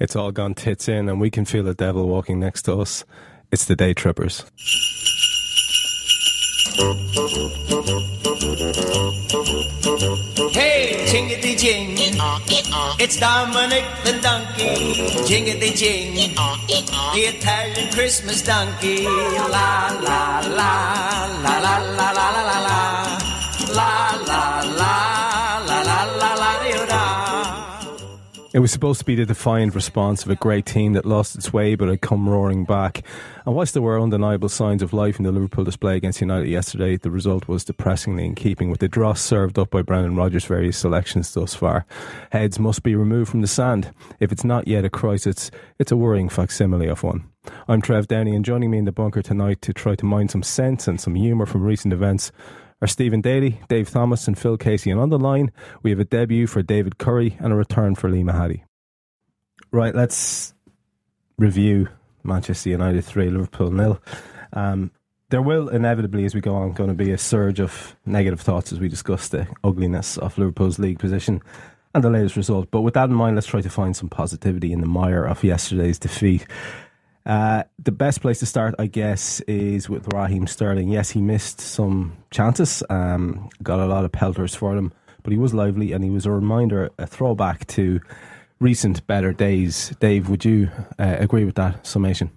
It's all gone tits in and we can feel the devil walking next to us. It's the Day Trippers. Hey, jingity jing, it's Dominic the donkey. Jingity jing, the Italian Christmas donkey. La la la la la la la la la la la la la la la la. It was supposed to be the defiant response of a great team that lost its way but had come roaring back. And whilst there were undeniable signs of life in the Liverpool display against United yesterday, the result was depressingly in keeping with the dross served up by Brendan Rodgers' various selections thus far. Heads must be removed from the sand. If it's not yet a crisis, it's a worrying facsimile of one. I'm Trev Downey, and joining me in the bunker tonight to try to mine some sense and some humour from recent events are Stephen Daly, Dave Thomas and Phil Casey. And on the line, we have a debut for David Curry and a return for Lee Mahady. Right, let's review Manchester United 3, Liverpool 0. There will inevitably, as we go on, going to be a surge of negative thoughts as we discuss the ugliness of Liverpool's league position and the latest result. But with that in mind, let's try to find some positivity in the mire of yesterday's defeat. The best place to start, I guess, is with Raheem Sterling. Yes, he missed some chances, got a lot of pelters for them, but he was lively and he was a reminder, a throwback to recent better days. Dave, would you agree with that summation?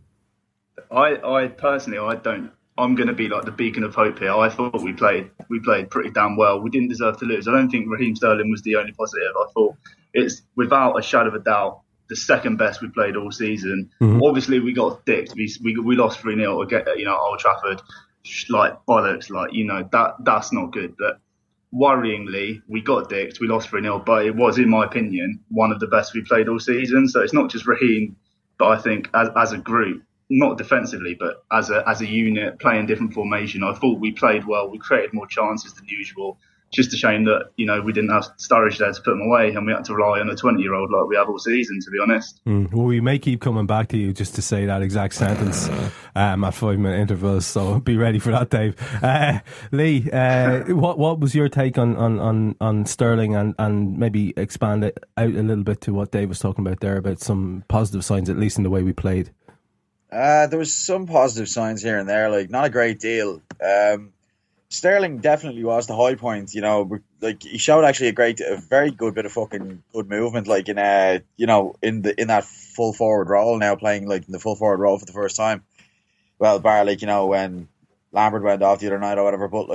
I personally, I don't. I'm going to be like the beacon of hope here. I thought we played pretty damn well. We didn't deserve to lose. I don't think Raheem Sterling was the only positive. I thought it's without a shadow of a doubt the second best we played all season. Mm-hmm. Obviously, we got dicked. We lost 3-0 at Old Trafford. Like bollocks, that's not good. But worryingly, we got dicked. We lost 3-0, but it was, in my opinion, one of the best we played all season. So it's not just Raheem, but I think as a group, not defensively, but as a unit, playing different formation, I thought we played well. We created more chances than usual. Just a shame that, we didn't have Sturridge there to put them away and we had to rely on a 20-year-old like we have all season, to be honest. Well, we may keep coming back to you just to say that exact sentence at 5-minute intervals, so be ready for that, Dave. Lee, what was your take on Sterling and maybe expand it out a little bit to what Dave was talking about there, about some positive signs, at least in the way we played? There was some positive signs here and there, not a great deal. Sterling definitely was the high point, he showed actually a very good bit of fucking good movement, in that full forward role now, playing in the full forward role for the first time. Well, bar when Lambert went off the other night or whatever, but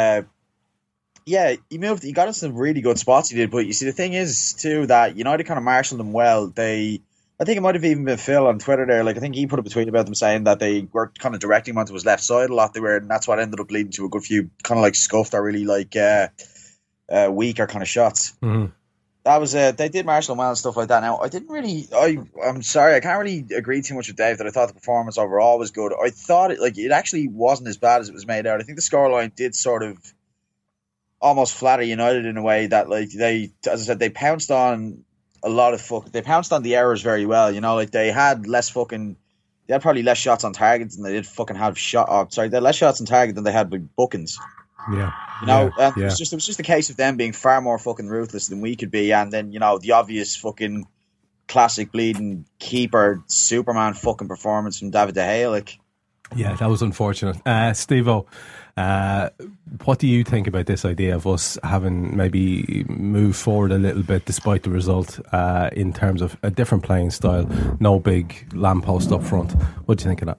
he moved, he got in some really good spots, he did, but you see the thing is too that United kind of marshalled them well. I think it might have even been Phil on Twitter there. I think he put up a tweet about them saying that they were kind of directing him onto his left side a lot. And that's what ended up leading to a good few kind of scuffed or really weaker kind of shots. Mm-hmm. That was they did marshal him well and stuff like that. Now I'm sorry, I can't really agree too much with Dave that I thought the performance overall was good. I thought it actually wasn't as bad as it was made out. I think the scoreline did sort of almost flatter United in a way that they, as I said, they pounced on a lot of they pounced on the errors very well, they had they had probably less shots on target than they did they had less shots on target than they had with bookings. Yeah. It was just a case of them being far more fucking ruthless than we could be, and then, the obvious fucking classic bleeding keeper Superman fucking performance from David De Gea, Yeah, that was unfortunate. Steve-O, what do you think about this idea of us having maybe moved forward a little bit despite the result, in terms of a different playing style, no big lamppost up front? What do you think of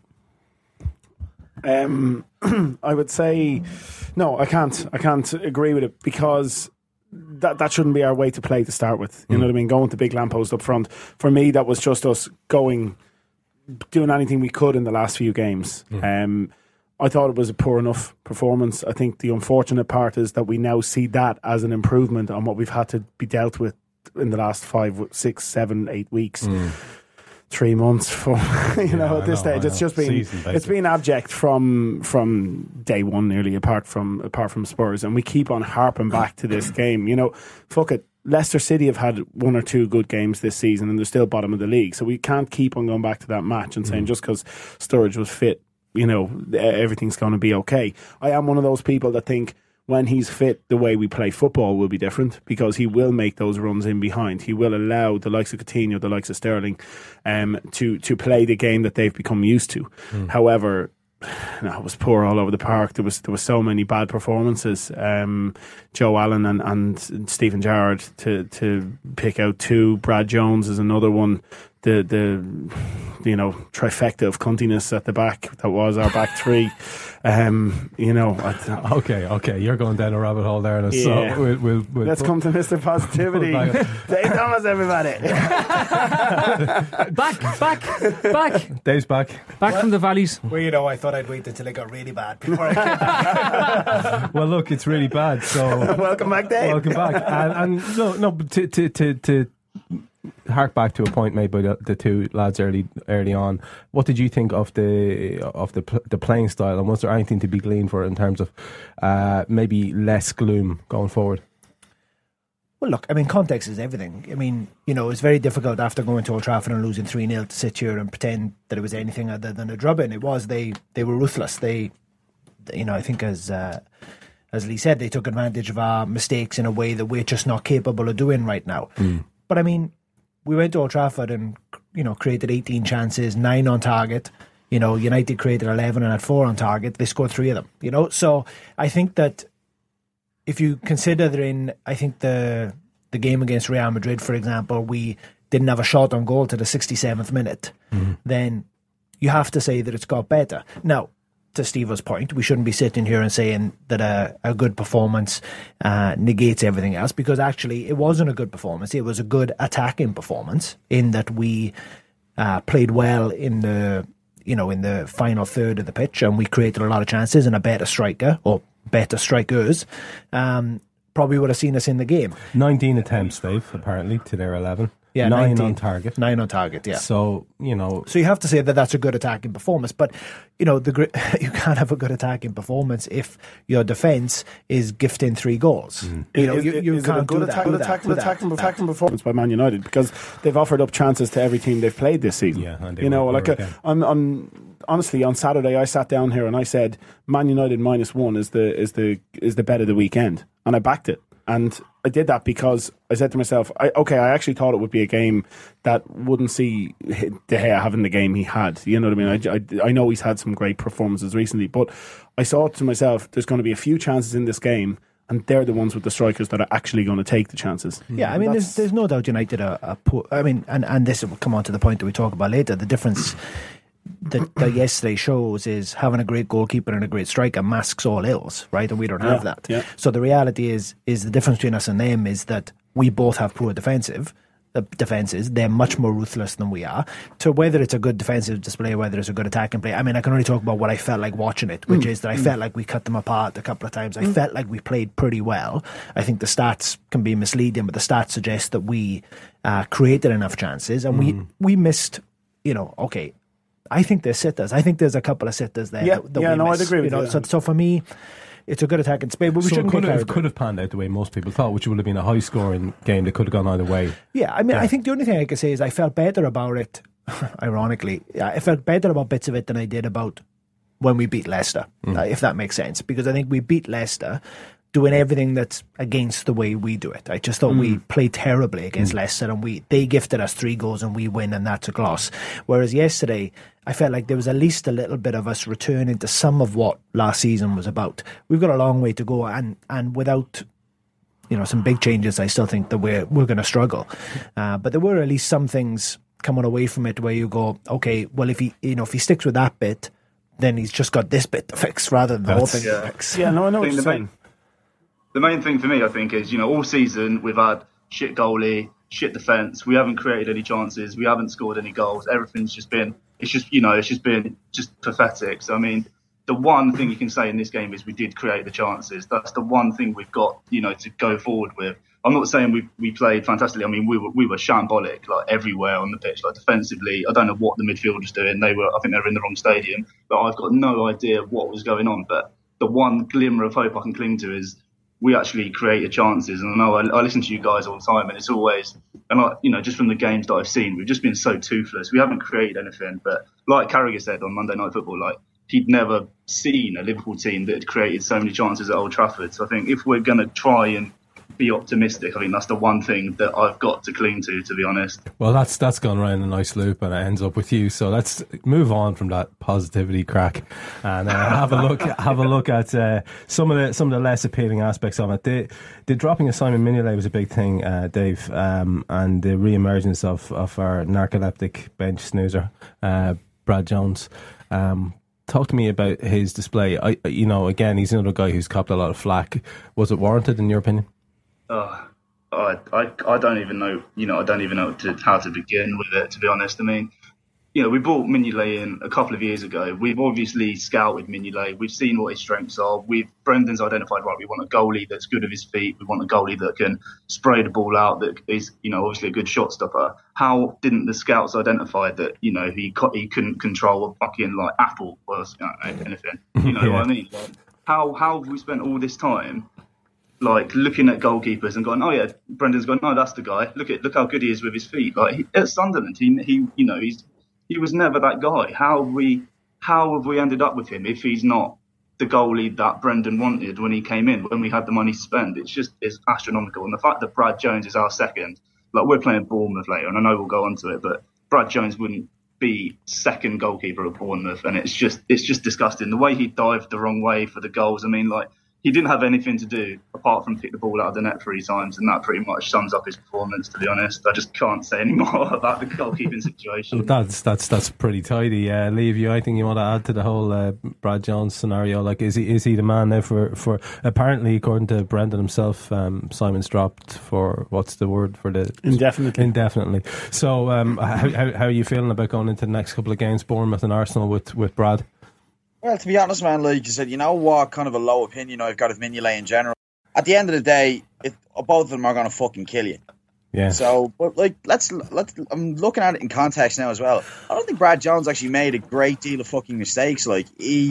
that? I would say no. I can't agree with it, because that shouldn't be our way to play to start with. You know what I mean? Going to big lamppost up front. For me, that was just us doing anything we could in the last few games. I thought it was a poor enough performance. I think the unfortunate part is that we now see that as an improvement on what we've had to be dealt with in the last 5, 6, 7, 8 weeks. 3 months for at this stage. It's just been abject from day one nearly, apart from Spurs, and we keep on harping back to this game. Fuck it. Leicester City have had 1 or 2 good games this season and they're still bottom of the league, so we can't keep on going back to that match and saying just because Sturridge was fit, everything's going to be okay. I am one of those people that think when he's fit, the way we play football will be different, because he will make those runs in behind. He will allow the likes of Coutinho, the likes of Sterling, to play the game that they've become used to. However, it was poor all over the park. There was so many bad performances. Joe Allen and Stephen Gerrard to pick out two. Brad Jones is another one. The trifecta of cuntiness at the back that was our back three. Okay, you're going down a rabbit hole there, and so we'll let's come to Mr. Positivity. Dave Thomas, everybody. back. Dave's back from the valleys. Well, I thought I'd wait until it got really bad before I came back. Well, look, it's really bad. So welcome back, Dave. Welcome back. And no, but to hark back to a point made by the two lads early on. What did you think of the playing style, and was there anything to be gleaned for it in terms of maybe less gloom going forward? Well, look, I mean, context is everything. I mean, it's very difficult after going to Old Trafford and losing 3-0 to sit here and pretend that it was anything other than a drubbing. It was. They were ruthless. I think as Lee said, they took advantage of our mistakes in a way that we're just not capable of doing right now. But I mean, we went to Old Trafford and created 18 chances, 9 on target. United created 11 and had 4 on target. They scored 3 of them. So I think that if you consider the game against Real Madrid, for example, we didn't have a shot on goal to the 67th minute, then you have to say that it's got better. Now, to Steve's point, we shouldn't be sitting here and saying that a good performance negates everything else, because actually it wasn't a good performance. It was a good attacking performance in that we played well in the final third of the pitch, and we created a lot of chances, and a better striker, or better strikers, probably would have seen us in the game. 19 attempts, Dave, apparently, to their 11. Yeah, 9 on target. 9 on target, yeah. So, So you have to say that that's a good attacking performance. But, you can't have a good attacking performance if your defence is gifting 3 goals. You can't a good do that. attacking performance by Man United, because they've offered up chances to every team they've played this season. Yeah, and honestly, on Saturday I sat down here and I said Man United -1 is the bet of the weekend, and I backed it. And I did that because I said to myself, I actually thought it would be a game that wouldn't see De Gea having the game he had. You know what I mean? I know he's had some great performances recently, but I thought to myself, there's going to be a few chances in this game, and they're the ones with the strikers that are actually going to take the chances. Yeah, I mean, there's no doubt United are poor. I mean, and this will come on to the point that we talk about later. The difference that yesterday shows is having a great goalkeeper and a great striker masks all ills, right? And we don't have that. Yeah. So the reality is the difference between us and them is that we both have poor defenses. They're much more ruthless than we are. So whether it's a good defensive display, whether it's a good attacking play, I mean, I can only talk about what I felt like watching it, which is that I felt like we cut them apart a couple of times. I felt like we played pretty well. I think the stats can be misleading, but the stats suggest that we created enough chances, and we missed, okay, I think there's sitters. I think there's a couple of sitters there. Yeah, that we miss, I'd agree with you. So for me, it's a good attacking space, but we shouldn't could have panned out the way most people thought, which would have been a high scoring game that could have gone either way. Yeah, I mean, I think the only thing I could say is I felt better about it. Ironically, I felt better about bits of it than I did about when we beat Leicester, if that makes sense, because I think we beat Leicester doing everything that's against the way we do it. I just thought we played terribly against Leicester, and they gifted us 3 goals and we win, and that's a gloss. Whereas yesterday, I felt like there was at least a little bit of us returning to some of what last season was about. We've got a long way to go, and without some big changes, I still think that we're going to struggle. But there were at least some things coming away from it where you go, okay, well, if he sticks with that bit, then he's just got this bit to fix rather than the whole thing to fix. Yeah, no, I know what you're saying. The main thing for me, I think, is, all season we've had shit goalie, shit defence. We haven't created any chances. We haven't scored any goals. Everything's just been, it's just been pathetic. So, I mean, the one thing you can say in this game is we did create the chances. That's the one thing we've got, to go forward with. I'm not saying we played fantastically. I mean, we were shambolic, like everywhere on the pitch, like defensively. I don't know what the midfielders doing. I think they were in the wrong stadium, but I've got no idea what was going on. But the one glimmer of hope I can cling to is we actually created chances. And I know I listen to you guys all the time, and it's always, and just from the games that I've seen, we've just been so toothless. We haven't created anything. But like Carragher said on Monday Night Football, like, he'd never seen a Liverpool team that had created so many chances at Old Trafford. So I think if we're going to try and be optimistic, I think that's the one thing that I've got to cling to be honest. Well, that's gone round a nice loop, and it ends up with you. So let's move on from that positivity crack and have a look at some of the less appealing aspects of it. The dropping of Simon Mignolet was a big thing, Dave, and the re-emergence of our narcoleptic bench snoozer, Brad Jones. Talk to me about his display. Again, he's another guy who's copped a lot of flack. Was it warranted, in your opinion? I don't even know. I don't even know how to begin with it. To be honest, I mean, we brought Mignolet in a couple of years ago. We've obviously scouted Mignolet. We've seen what his strengths are. Brendan's identified, right, we want a goalie that's good with his feet. We want a goalie that can spray the ball out, that is, obviously a good shot stopper. How didn't the scouts identify that, he couldn't control a fucking like apple or anything? You know what I mean? Like, how have we spent all this time like looking at goalkeepers and going, oh yeah, Brendan's gone, no, that's the guy. Look how good he is with his feet. Like at Sunderland, he was never that guy. How have we ended up with him if he's not the goalie that Brendan wanted when he came in, when we had the money to spend? It's astronomical. And the fact that Brad Jones is our second, like we're playing Bournemouth later, and I know we'll go on to it, but Brad Jones wouldn't be second goalkeeper at Bournemouth, and it's just disgusting. The way he dived the wrong way for the goals. I mean, like, he didn't have anything to do apart from pick the ball out of the net 3 times, and that pretty much sums up his performance, to be honest. I just can't say any more about the goalkeeping situation. That's pretty tidy. Lee, have you anything you want to add to the whole Brad Jones scenario? Like, is he the man now for apparently, according to Brendan himself, Simon's dropped for, what's the word for the... Indefinitely. So how are you feeling about going into the next couple of games, Bournemouth and Arsenal, with Brad? Well, to be honest, man, like you said, you know what kind of a low opinion I've got of Mignolet in general. At the end of the day, both of them are going to fucking kill you. Yeah. So, but like, let's. I'm looking at it in context now as well. I don't think Brad Jones actually made a great deal of fucking mistakes. Like,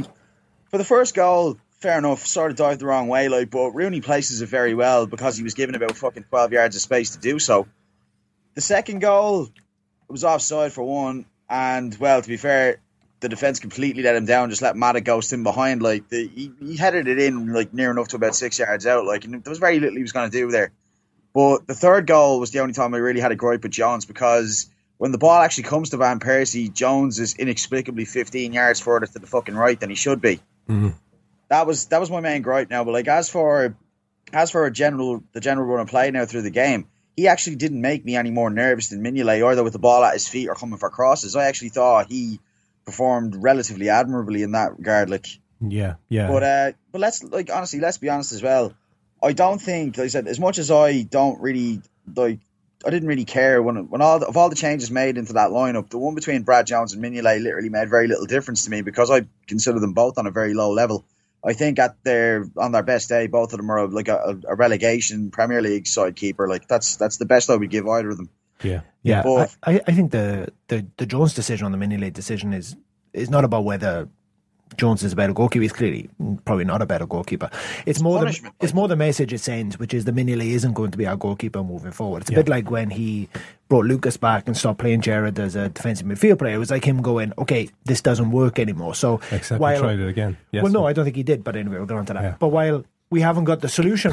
for the first goal, fair enough, sort of dived the wrong way. Like, but Rooney places it very well because he was given about fucking 12 yards of space to do so. The second goal, it was offside for one, and well, to be fair, the defence completely let him down, just let Matic ghost him behind. Like, he headed it in like near enough to about 6 yards out. Like, and there was very little he was going to do there. But the third goal was the only time I really had a gripe with Jones, because when the ball actually comes to Van Persie, Jones is inexplicably 15 yards further to the fucking right than he should be. Mm-hmm. That was my main gripe now. But like, as for the general run of play now through the game, he actually didn't make me any more nervous than Mignolet, either with the ball at his feet or coming for crosses. I actually thought he performed relatively admirably in that regard. Like, yeah. But let's be honest as well. I don't think, like I said, as much as I don't really like, I didn't really care when all the changes made into that lineup. The one between Brad Jones and Mignolet literally made very little difference to me, because I consider them both on a very low level. I think on their best day, both of them are like a relegation Premier League side keeper. Like, that's the best I would give either of them. Yeah. But I think the Jones decision on the Mignolet decision is not about whether Jones is a better goalkeeper. He's clearly probably not a better goalkeeper. It's more the message it sends, which is the Mignolet isn't going to be our goalkeeper moving forward. It's a bit like when he brought Lucas back and stopped playing Gerrard as a defensive midfield player. It was like him going, okay, this doesn't work anymore. So except he tried it again. Yes. Well, no, I don't think he did. But anyway, we'll go on to that. Yeah. But while we haven't got the solution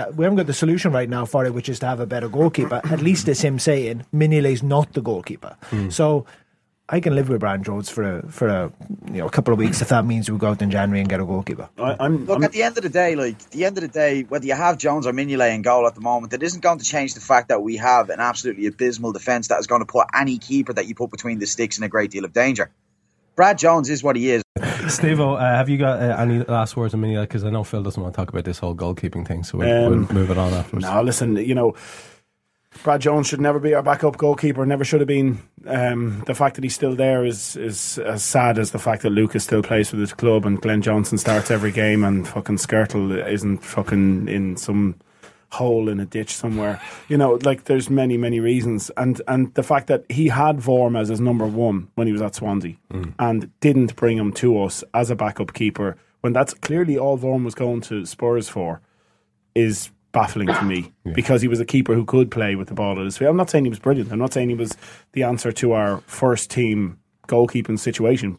right now for it, which is to have a better goalkeeper, at least it's him saying Mignolet's not the goalkeeper. So I can live with Brad Jones for a couple of weeks if that means we go out in January and get a goalkeeper. At the end of the day, whether you have Jones or Mignolet in goal at the moment, it isn't going to change the fact that we have an absolutely abysmal defence that is going to put any keeper that you put between the sticks in a great deal of danger. Brad Jones is what he is. Steve-O, have you got any last words on Mignolet? Because I know Phil doesn't want to talk about this whole goalkeeping thing, so we'll move it on afterwards. No, listen, Brad Jones should never be our backup goalkeeper, never should have been. The fact that he's still there is as sad as the fact that Lucas still plays for this club and Glenn Johnson starts every game and fucking Skirtle isn't fucking in some hole in a ditch somewhere. There's many, many reasons. And the fact that he had Vorm as his number one when he was at Swansea and didn't bring him to us as a backup keeper, when that's clearly all Vorm was going to Spurs for, is baffling to me, because he was a keeper who could play with the ball at his feet. I'm not saying he was brilliant. I'm not saying he was the answer to our first team goalkeeping situation, but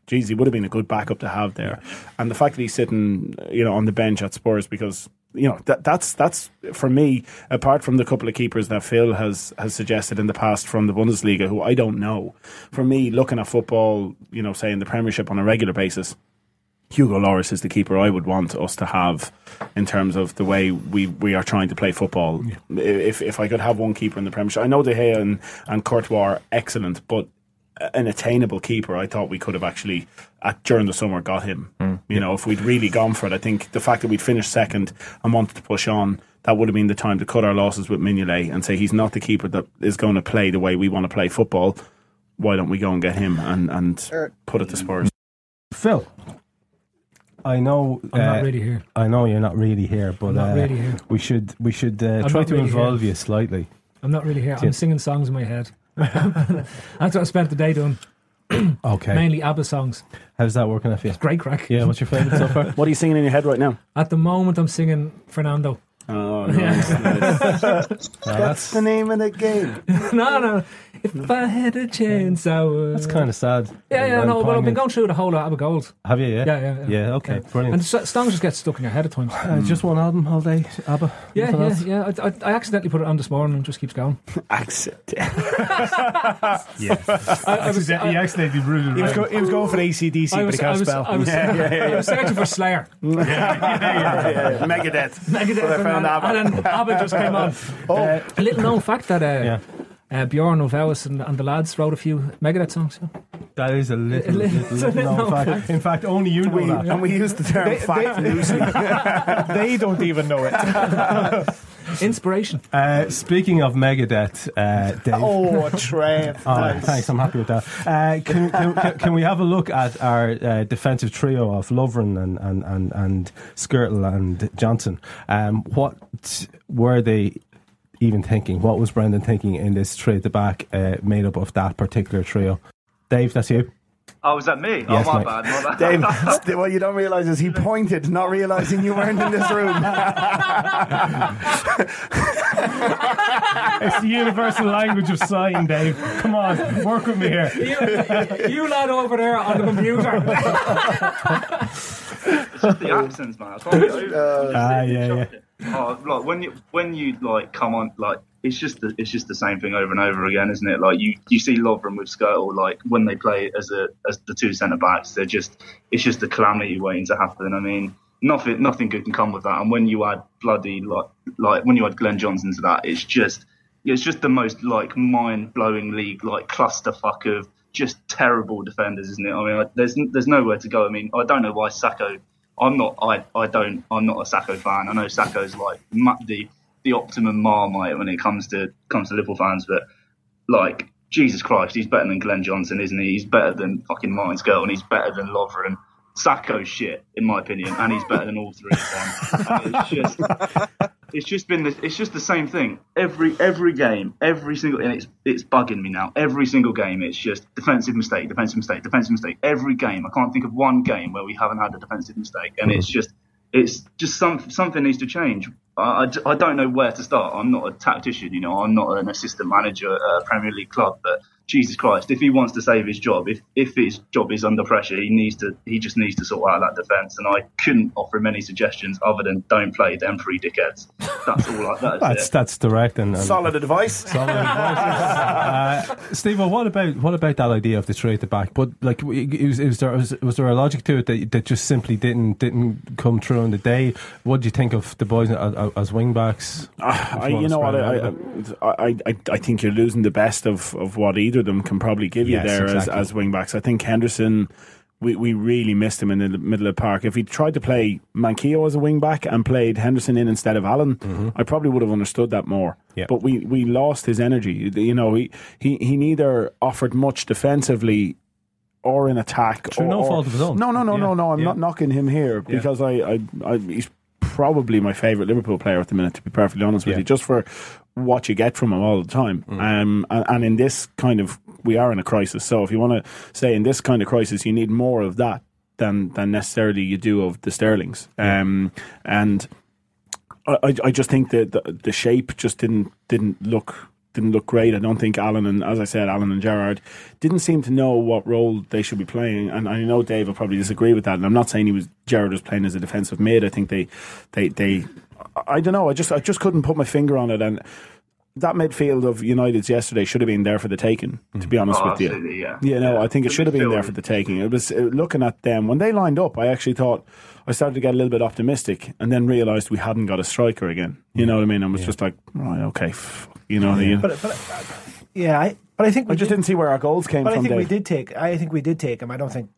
geez, he would have been a good backup to have there. And the fact that he's sitting, on the bench at Spurs, because that's for me, apart from the couple of keepers that Phil has suggested in the past from the Bundesliga, who I don't know. For me, looking at football, say in the Premiership on a regular basis, Hugo Lloris is the keeper I would want us to have in terms of the way we are trying to play football. Yeah. If I could have one keeper in the Premiership, I know De Gea and Courtois are excellent, but an attainable keeper, I thought we could have actually during the summer got him. If we'd really gone for it, I think the fact that we'd finished second and wanted to push on, that would have been the time to cut our losses with Mignolet and say he's not the keeper that is going to play the way we want to play football. Why don't we go and get him and put it to Spurs? Phil, I know I'm not really here. I know you're not really here, but I'm not really here. we should try to really involve here. you slightly. I'm not really here. I'm singing songs in my head. That's what I spent the day doing. Okay. Mainly ABBA songs. How's that working out for you? Great crack. Yeah, what's your favourite so far? What are you singing in your head right now? At the moment, I'm singing Fernando. Oh, nice. That's the name of the game. No. If I had a chance, I would. That's kind of sad. Yeah, no, but I've been going through the whole of ABBA Gold. Have you? Yeah. Yeah, okay, brilliant. And songs just get stuck in your head at times. Just one album all day, ABBA? Yeah. I accidentally put it on this morning and it just keeps going. Accidentally. He accidentally ruled it. He was going for AC/DC, but he can't spell. I was searching for Slayer. Megadeth. And then ABBA just came on. A little known fact that Bjorn Ulvaeus and the lads wrote a few Megadeth songs. That is a little known fact. In fact, only you know that. And we use the term fact loosely. They don't even know it. Inspiration. Speaking of Megadeth, Dave. Oh, Trev. Nice. Thanks, I'm happy with that. Can we have a look at our defensive trio of Lovren and Skirtle and Johnson? What were they even thinking? What was Brendan thinking in this trio at the back made up of that particular trio? Dave, that's you. Oh, was that me? Yes, my mate. bad. Dave, what you don't realise is he pointed, not realising you weren't in this room. It's the universal language of sign, Dave. Come on, work with me here. You lad over there on the computer. It's just the accents, man. I can't get over it. Oh, like when you like come on, like it's just the same thing over and over again, isn't it? Like you see Lovren with Skirtle, like when they play as the two centre backs, it's just a calamity waiting to happen. I mean, nothing good can come with that. And when you add bloody like when you add Glenn Johnson to that, it's just the most like mind blowing league, like clusterfuck of just terrible defenders, isn't it? I mean, there's nowhere to go. I mean, I don't know why Sakho. I'm not a Sakho fan. I know Sakho's like the optimum Marmite when it comes to Liverpool fans, but like Jesus Christ, he's better than Glenn Johnson, isn't he? He's better than fucking Martin Skirtle, and he's better than Lovren. Sakho's shit, in my opinion, and he's better than all three of them. It's just the same thing every game, every single, and it's bugging me now. Every single game, it's just defensive mistake. Every game, I can't think of one game where we haven't had a defensive mistake, and it's just something needs to change. I don't know where to start. I'm not a tactician, I'm not an assistant manager at a Premier League club, but Jesus Christ, if he wants to save his job, if his job is under pressure, he just needs to sort out that defence. And I couldn't offer him any suggestions other than don't play them three dickheads. That's all. That's direct and solid advice. Steve, what about that idea of the three at the back? But like, was there a logic to it that just simply didn't come true on the day? What do you think of the boys as wing backs? I think you're losing the best of what either of them can probably give you as wing backs. I think Henderson, we really missed him in the middle of the park. If he tried to play Manquillo as a wing back and played Henderson in instead of Allen, I probably would have understood that more. Yeah. But we lost his energy. He neither offered much defensively or in attack. Through no fault of his own. No. I'm not knocking him here because he's probably my favourite Liverpool player at the minute, to be perfectly honest with you, just for what you get from him all the time. And in this kind of, we are in a crisis, so if you want to say in this kind of crisis you need more of that than necessarily you do of the Sterlings. And I just think that the shape just didn't look didn't look great. I don't think Alan and Gerrard didn't seem to know what role they should be playing. And I know Dave will probably disagree with that. And I'm not saying Gerrard was playing as a defensive mid. I think they I don't know. I just couldn't put my finger on it. And that midfield of United's yesterday should have been there for the taking, to be honest with you. Yeah. I think it should have been there for the taking. It was looking at them when they lined up. I actually thought I started to get a little bit optimistic, and then realised we hadn't got a striker again. You know what I mean? I was just like, right, okay, But I think I just didn't see where our goals came from. I think we did take him.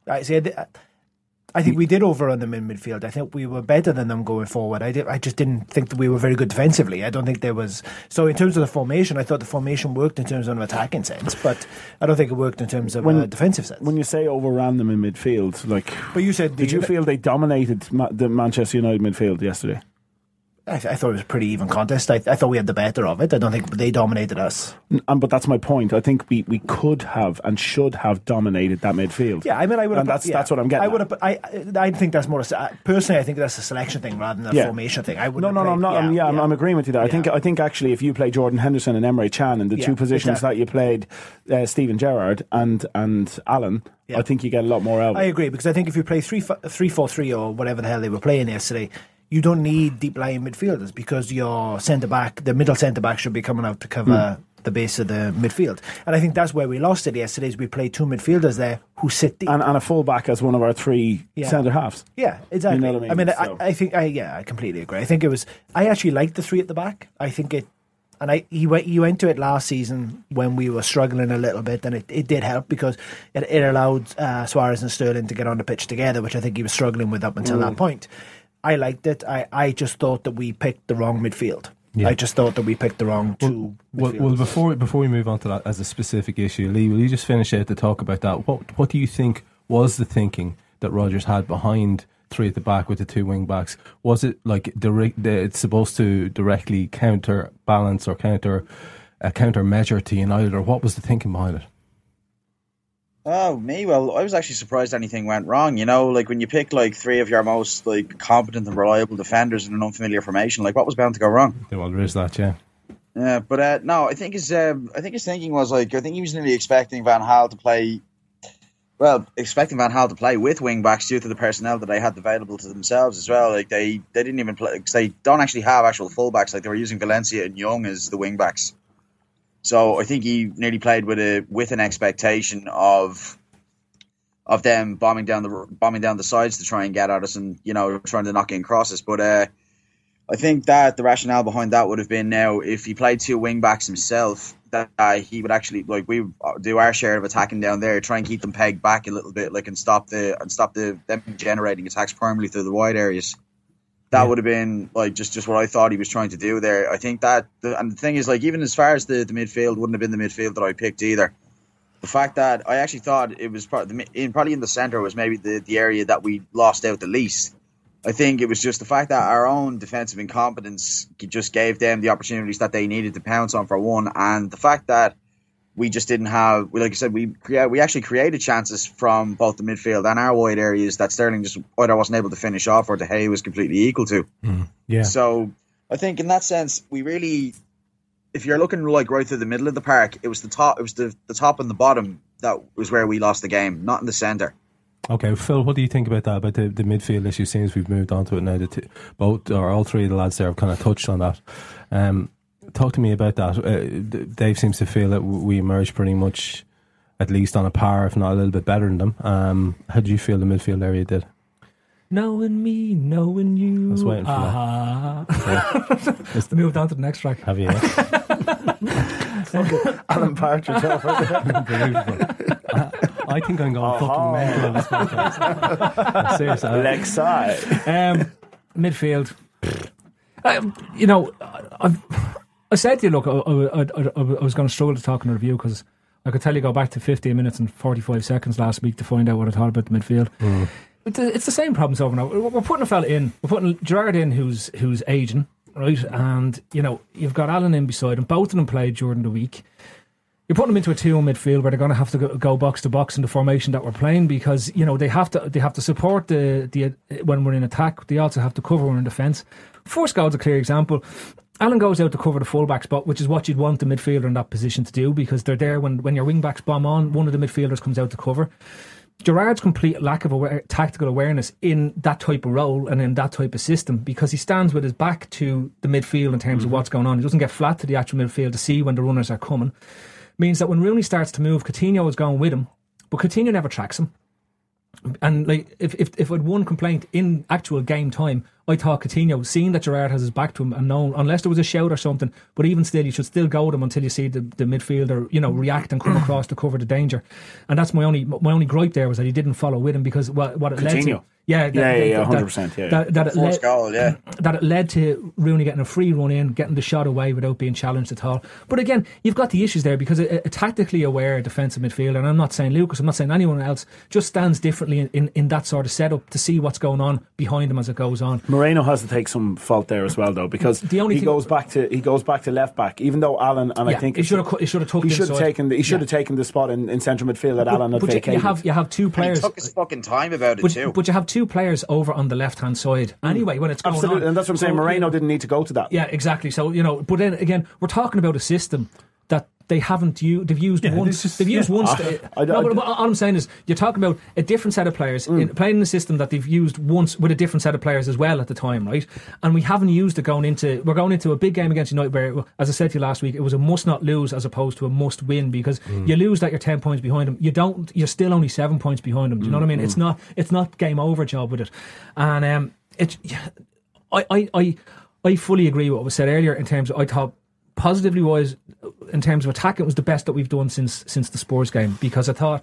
I think we did overrun them in midfield. I think we were better than them going forward. I just didn't think that we were very good defensively. I don't think there was. So in terms of the formation, I thought the formation worked in terms of an attacking sense, but I don't think it worked in terms of a defensive sense. When you say overran them in midfield, but you said, did you feel they dominated the Manchester United midfield yesterday? I thought it was a pretty even contest. I thought we had the better of it. I don't think they dominated us. But that's my point. I think we could have and should have dominated that midfield. Yeah, I mean, I would have. That's what I'm getting. I would have. I think that's more. Personally, I think that's a selection thing rather than a formation thing. I'm agreeing with you there. I think actually, if you play Jordan Henderson and Emre Can in the two positions that you played, Steven Gerrard and Alan. I think you get a lot more out of it. I agree, because I think if you play 3-4-3 or whatever the hell they were playing yesterday, you don't need deep lying midfielders, because your centre back, the middle centre back, should be coming out to cover the base of the midfield. And I think that's where we lost it yesterday. Is we played two midfielders there who sit deep and a full back as one of our three centre halves. Yeah, exactly. You know what I mean? I think I completely agree. I think it was. I actually liked the three at the back. I think it. And he went to it last season when we were struggling a little bit, and it did help, because it allowed Suarez and Sterling to get on the pitch together, which I think he was struggling with up until that point. I liked it. I just thought that we picked the wrong midfield. Yeah. I just thought that we picked the wrong two midfielders. Well, before we move on to that as a specific issue, Lee, will you just finish out to talk about that? What do you think was the thinking that Rodgers had behind three at the back with the two wing backs? Was it like it's supposed to directly counterbalance or counter measure to United, or what was the thinking behind it? Oh, me? Well, I was actually surprised anything went wrong. Like when you pick like three of your most like competent and reliable defenders in an unfamiliar formation, like what was bound to go wrong? Well, there is that, yeah. Yeah, but no, I think his thinking was like, I think he was nearly expecting Van Gaal to play. Well, expecting Van Gaal to play with wing backs due to the personnel that they had available to themselves as well. Like they didn't even play, because they don't actually have actual full backs. Like they were using Valencia and Young as the wing backs. So I think he nearly played with an expectation of them bombing down the sides to try and get at us, and trying to knock in crosses. But I think that the rationale behind that would have been, now if he played two wing backs himself, that he would actually, like, we do our share of attacking down there, try and keep them pegged back a little bit, like, and stop them generating attacks primarily through the wide areas. That would have been like just what I thought he was trying to do there. I think that, and the thing is, like, even as far as the midfield wouldn't have been the midfield that I picked either. The fact that I actually thought it was probably in the centre was maybe the area that we lost out the least. I think it was just the fact that our own defensive incompetence just gave them the opportunities that they needed to pounce on, for one, and the fact that we just didn't have, like I said, we actually created chances from both the midfield and our wide areas that Sterling just either wasn't able to finish off or De Gea was completely equal to. Yeah. So I think in that sense, we really, if you're looking like right through the middle of the park, it was the top and the bottom that was where we lost the game, not in the centre. Okay, Phil, what do you think about that, about the midfield issue? Seems we've moved on to it now. All three of the lads there have kind of touched on that. Talk to me about that. Dave seems to feel that we emerged pretty much at least on a par, if not a little bit better than them. How do you feel the midfield area did? Knowing me, knowing you. I was waiting for that. Moved on to the next track. Have you? Alan Partridge over there. Unbelievable. I think I'm going fucking mental on this podcast. Seriously. Lexi. Midfield. I said to you, look, I was going to struggle to talk in a review, because I could tell you go back to 15 minutes and 45 seconds last week to find out what I thought about the midfield. It's the same problems over now. We're putting a fella in. We're putting Gerrard in who's aging, right? And, you've got Alan in beside him. Both of them played during the week. You're putting them into a 2 midfield where they're going to have to go box to box in the formation that we're playing, because they have to support the when we're in attack. They also have to cover when we're in defence. First goal's a clear example. Alan goes out to cover the full-back spot, which is what you'd want the midfielder in that position to do, because they're there when your wing-backs bomb on, one of the midfielders comes out to cover. Gerrard's complete lack of tactical awareness in that type of role and in that type of system, because he stands with his back to the midfield in terms of what's going on. He doesn't get flat to the actual midfield to see when the runners are coming. Means that when Rooney starts to move, Coutinho is going with him, but Coutinho never tracks him. And like, if I'd one complaint in actual game time, I thought Coutinho, seeing that Gerrard has his back to him and known, unless there was a shout or something, but even still, you should still go with him until you see the midfielder, react and come across to cover the danger. And that's my only gripe there, was that he didn't follow with him, because what it led to. Yeah, 100%. That it led to Rooney getting a free run in, getting the shot away without being challenged at all. But again, you've got the issues there, because a tactically aware defensive midfielder, and I'm not saying Lucas, I'm not saying anyone else, just stands differently in that sort of setup to see what's going on behind him as it goes on. Moreno has to take some fault there as well, though, because he goes back to left back, even though Alan, and I think he should have taken the spot in central midfield that Alan had vacated. You have two players. He took his fucking time about it too. But you have two players over on the left hand side anyway when it's going on. And that's what I'm saying. Moreno didn't need to go to that. Yeah, exactly. So but then again, we're talking about a system that they haven't used. They've used once. They've used once. But all I'm saying is, you're talking about a different set of players playing in a system that they've used once with a different set of players as well at the time, right? And we haven't used it we're going into a big game against United where, as I said to you last week, it was a must not lose as opposed to a must win, because you lose that you're 10 points behind them. You're still only 7 points behind them. Do you know what I mean? It's not game over job with it. And I fully agree with what was said earlier in terms of, I thought positively wise, in terms of attack, it was the best that we've done since the Spurs game, because I thought,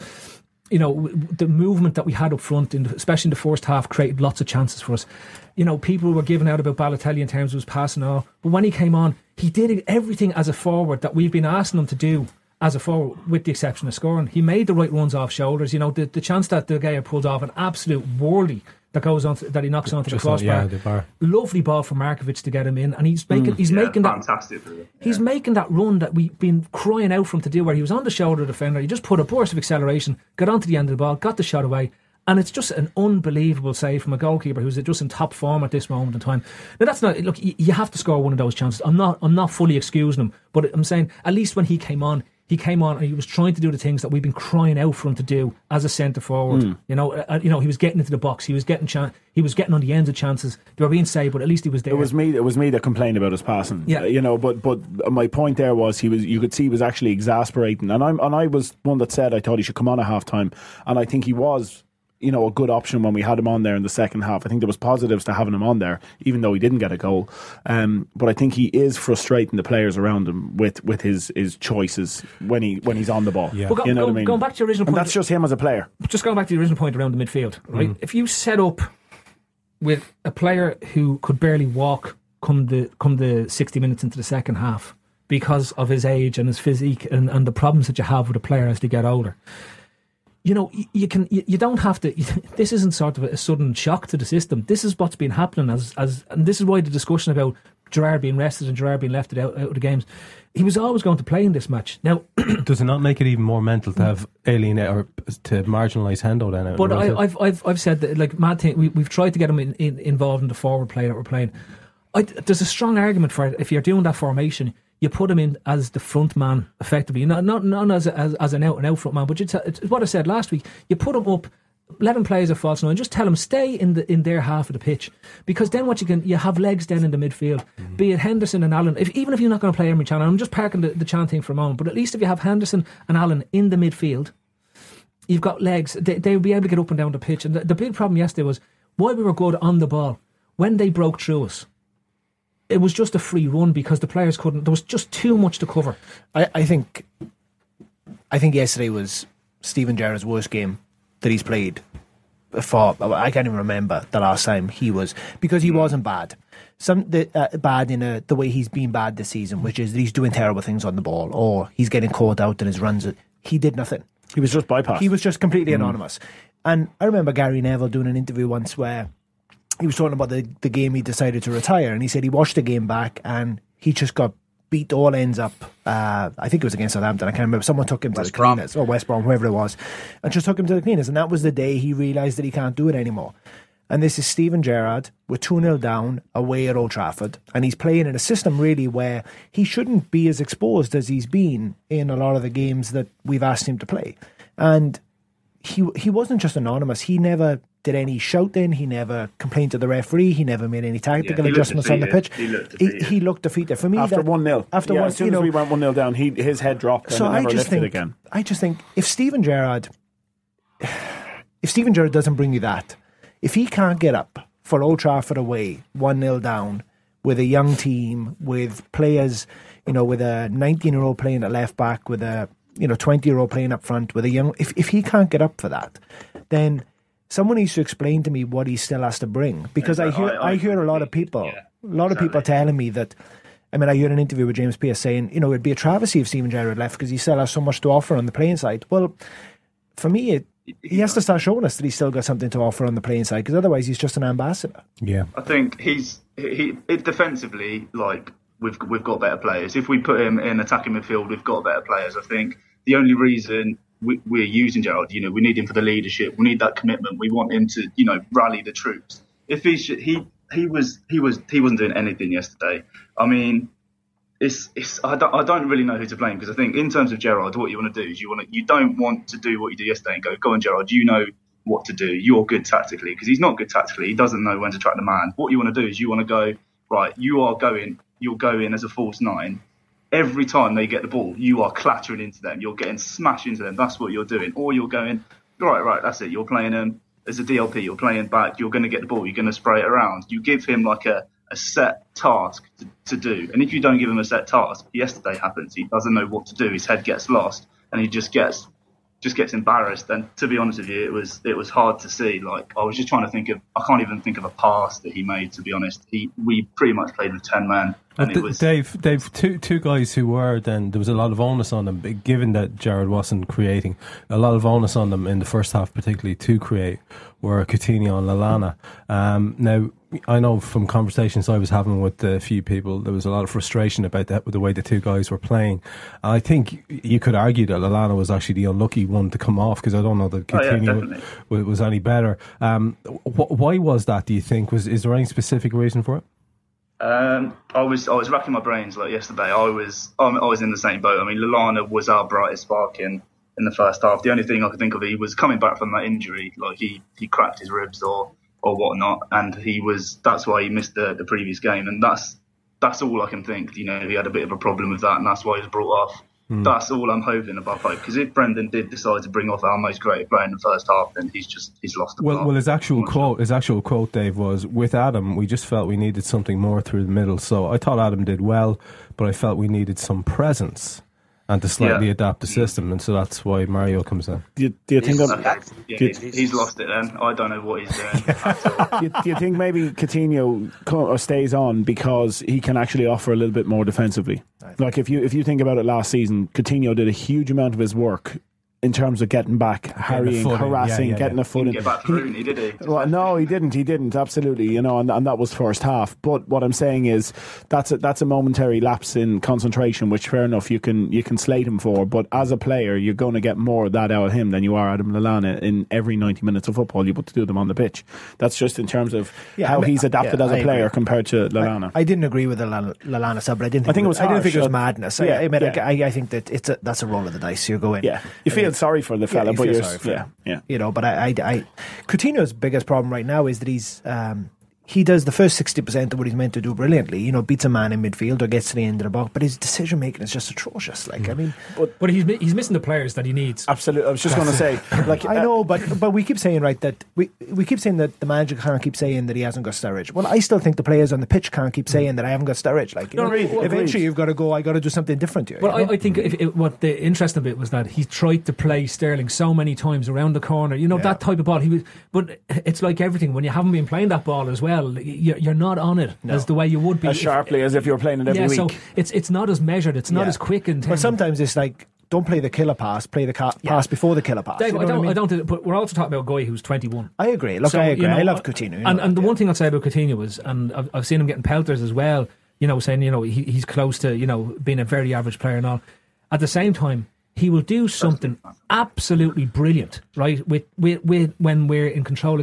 the movement that we had up front, especially in the first half, created lots of chances for us. People were giving out about Balotelli in terms of his passing and all, but when he came on, he did everything as a forward that we've been asking him to do as a forward, with the exception of scoring. He made the right runs off shoulders. The chance that De Gea pulls off, an absolute worldie that goes on that he knocks onto the crossbar. The bar. Lovely ball from Markovic to get him in, and he's making fantastic. He's making that run that we've been crying out for him to do, where he was on the shoulder of the defender. He just put a burst of acceleration, got onto the end of the ball, got the shot away. And it's just an unbelievable save from a goalkeeper who's just in top form at this moment in time. Now that's not, look, you have to score one of those chances. I'm not fully excusing him, but I'm saying at least when he came on and he was trying to do the things that we've been crying out for him to do as a centre forward. He was getting into the box. He was getting on the ends of chances. They were being saved, but at least he was there. It was me that complained about his passing. Yeah. But my point there was you could see he was actually exasperating, and I was one that said I thought he should come on at half time, and I think he was a good option when we had him on there in the second half. I think there was positives to having him on there, even though he didn't get a goal. But I think he is frustrating the players around him with his choices when he's on the ball. Yeah. But what I mean? Going back to your original point, and that's just him as a player. Just going back to the original point around the midfield, right? If you set up with a player who could barely walk come the 60 minutes into the second half because of his age and his physique and the problems that you have with a player as they get older, you don't have to. This isn't sort of a sudden shock to the system. This is what's been happening and this is why the discussion about Gerrard being rested and Gerrard being left out of the games. He was always going to play in this match. Now, does it not make it even more mental to have alienate or to marginalise Hendo then out? But I've said that, like, mad thing. We've tried to get him involved in the forward play that we're playing. There's a strong argument for it. If you're doing that formation, you put him in as the front man, effectively, not as an out and out front man. But it's what I said last week. You put him up, let him play as a false nine. Just tell him stay in their half of the pitch, because then you have legs then in the midfield. Be it Henderson and Allen. Even if you're not going to play Emery Chan, I'm just parking the Chan thing for a moment. But at least if you have Henderson and Allen in the midfield, you've got legs. They'll be able to get up and down the pitch. And the big problem yesterday was why we were good on the ball. When they broke through us, it was just a free run because the players couldn't. There was just too much to cover. I think yesterday was Steven Gerrard's worst game that he's played for. I can't even remember the last time he was, because he wasn't bad. Bad in the way he's been bad this season, which is that he's doing terrible things on the ball or he's getting caught out in his runs. He did nothing. He was just bypassed. He was just completely anonymous. And I remember Gary Neville doing an interview once where he was talking about the game he decided to retire, and he said he watched the game back and he just got beat all ends up. I think it was against Southampton. I can't remember. Someone took him to the cleaners, or West Brom, whoever it was, and just took him to the cleaners. And that was the day he realised that he can't do it anymore. And this is Steven Gerrard with 2-0 down away at Old Trafford. And he's playing in a system really where he shouldn't be as exposed as he's been in a lot of the games that we've asked him to play. And he wasn't just anonymous. He never did any shouting. He never complained to the referee. He never made any tactical adjustments on the pitch. He looked defeated. For me, after 1-0. As soon as we went 1-0 down, his head dropped and it never lifted again. I just think if Steven Gerrard doesn't bring you that, if he can't get up for Old Trafford away, 1-0 down, with a young team, with players, with a 19-year-old playing at left back, with a 20-year-old playing up front, with a young, if he can't get up for that, then someone needs to explain to me what he still has to bring. Because I hear a lot of people, telling me that. I mean, I heard an interview with James Pearce saying, it'd be a travesty if Steven Gerrard left because he still has so much to offer on the playing side. Well, for me, he has to start showing us that he's still got something to offer on the playing side, because otherwise he's just an ambassador. Yeah, I think he defensively, like we've got better players. If we put him in attacking midfield, we've got better players. I think the only reason we're using Gerrard, we need him for the leadership. We need that commitment. We want him to, rally the troops. If he wasn't doing anything yesterday. I mean, I don't really know who to blame, because I think in terms of Gerrard, what you want to do is you don't want to do what you did yesterday and go on Gerrard, you know what to do, you're good tactically, because he's not good tactically, he doesn't know when to track the man. What you want to do is you want to go, right, you'll go in as a false nine, every time they get the ball you are clattering into them, you're getting smashed into them, that's what you're doing. Or you're going, right, that's it, you're playing them as a DLP, you're playing back, you're going to get the ball, you're going to spray it around. You give him like a set task to do, and if you don't give him a set task, yesterday happens, he doesn't know what to do, his head gets lost and he just gets embarrassed. And to be honest with you, it was hard to see. Like, I was just trying to think of, I can't even think of a pass that he made, to be honest. We pretty much played with 10 men. And it was Dave, two guys who were, then there was a lot of onus on them, given that Gerrard wasn't creating, a lot of onus on them in the first half, particularly to create, were Coutinho and Lallana. Now, I know from conversations I was having with a few people, there was a lot of frustration about that with the way the two guys were playing. And I think you could argue that Lallana was actually the unlucky one to come off, because I don't know that Coutinho was any better. Why was that, do you think? Is there any specific reason for it? I was racking my brains like yesterday. I was in the same boat. I mean, Lallana was our brightest spark in the first half. The only thing I could think of, he was coming back from that injury, like he cracked his ribs or whatnot, and that's why he missed the previous game, and that's all I can think. He had a bit of a problem with that, and that's why he was brought off. That's all I'm hoping above hope, because if Brendan did decide to bring off our most creative player in the first half, then he's lost the plot. Well, his actual quote, Dave, was, with Adam, we just felt we needed something more through the middle. So I thought Adam did well, but I felt we needed some presence and to slightly adapt the system, and so that's why Mario comes in. Do you think he's lost it then? I don't know what he's doing. Do you think maybe Coutinho stays on because he can actually offer a little bit more defensively? Like if you think about it, last season, Coutinho did a huge amount of his work in terms of getting back, harrying, harassing, getting a foot in. Get back to Rooney, did he? Well, no, he didn't, absolutely, and that was first half. But what I'm saying is that's a momentary lapse in concentration, which fair enough, you can slate him for, but as a player, you're going to get more of that out of him than you are Adam Lallana in every 90 minutes of football you put to do them on the pitch. That's just in terms of he's adapted as a player compared to Lallana. I didn't agree with the Lallana sub, but I didn't think it was madness. I think that that's a roll of the dice. You're going, you feel sorry for the fella, but you're but I Coutinho's biggest problem right now is that he does the first 60% of what he's meant to do brilliantly. Beats a man in midfield or gets to the end of the box, but his decision making is just atrocious. Like, I mean, but he's missing the players that he needs. Absolutely, I was just going to say, like, I know, but we keep saying that we keep saying that the manager can't keep saying that he hasn't got Sturridge. Well, I still think the players on the pitch can't keep saying that I haven't got Sturridge. Like, eventually you've got to go. I got to do something different here. Well, I think what the interesting bit was that he tried to play Sterling so many times around the corner. That type of ball. But it's like everything, when you haven't been playing that ball as well, you're not on it as the way you would be, as sharply as if you're playing it every week. So it's not as measured, it's not as quick and but sometimes it's like, don't play the killer pass, play the pass before the killer pass. Dave, I don't. But we're also talking about a guy who's 21. I agree. Look, I agree. I love Coutinho. And the one thing I'd say about Coutinho is, and I've seen him getting pelters as well, saying, he's close to, being a very average player and all. At the same time, he will do something absolutely brilliant, right? With when we're in control of games,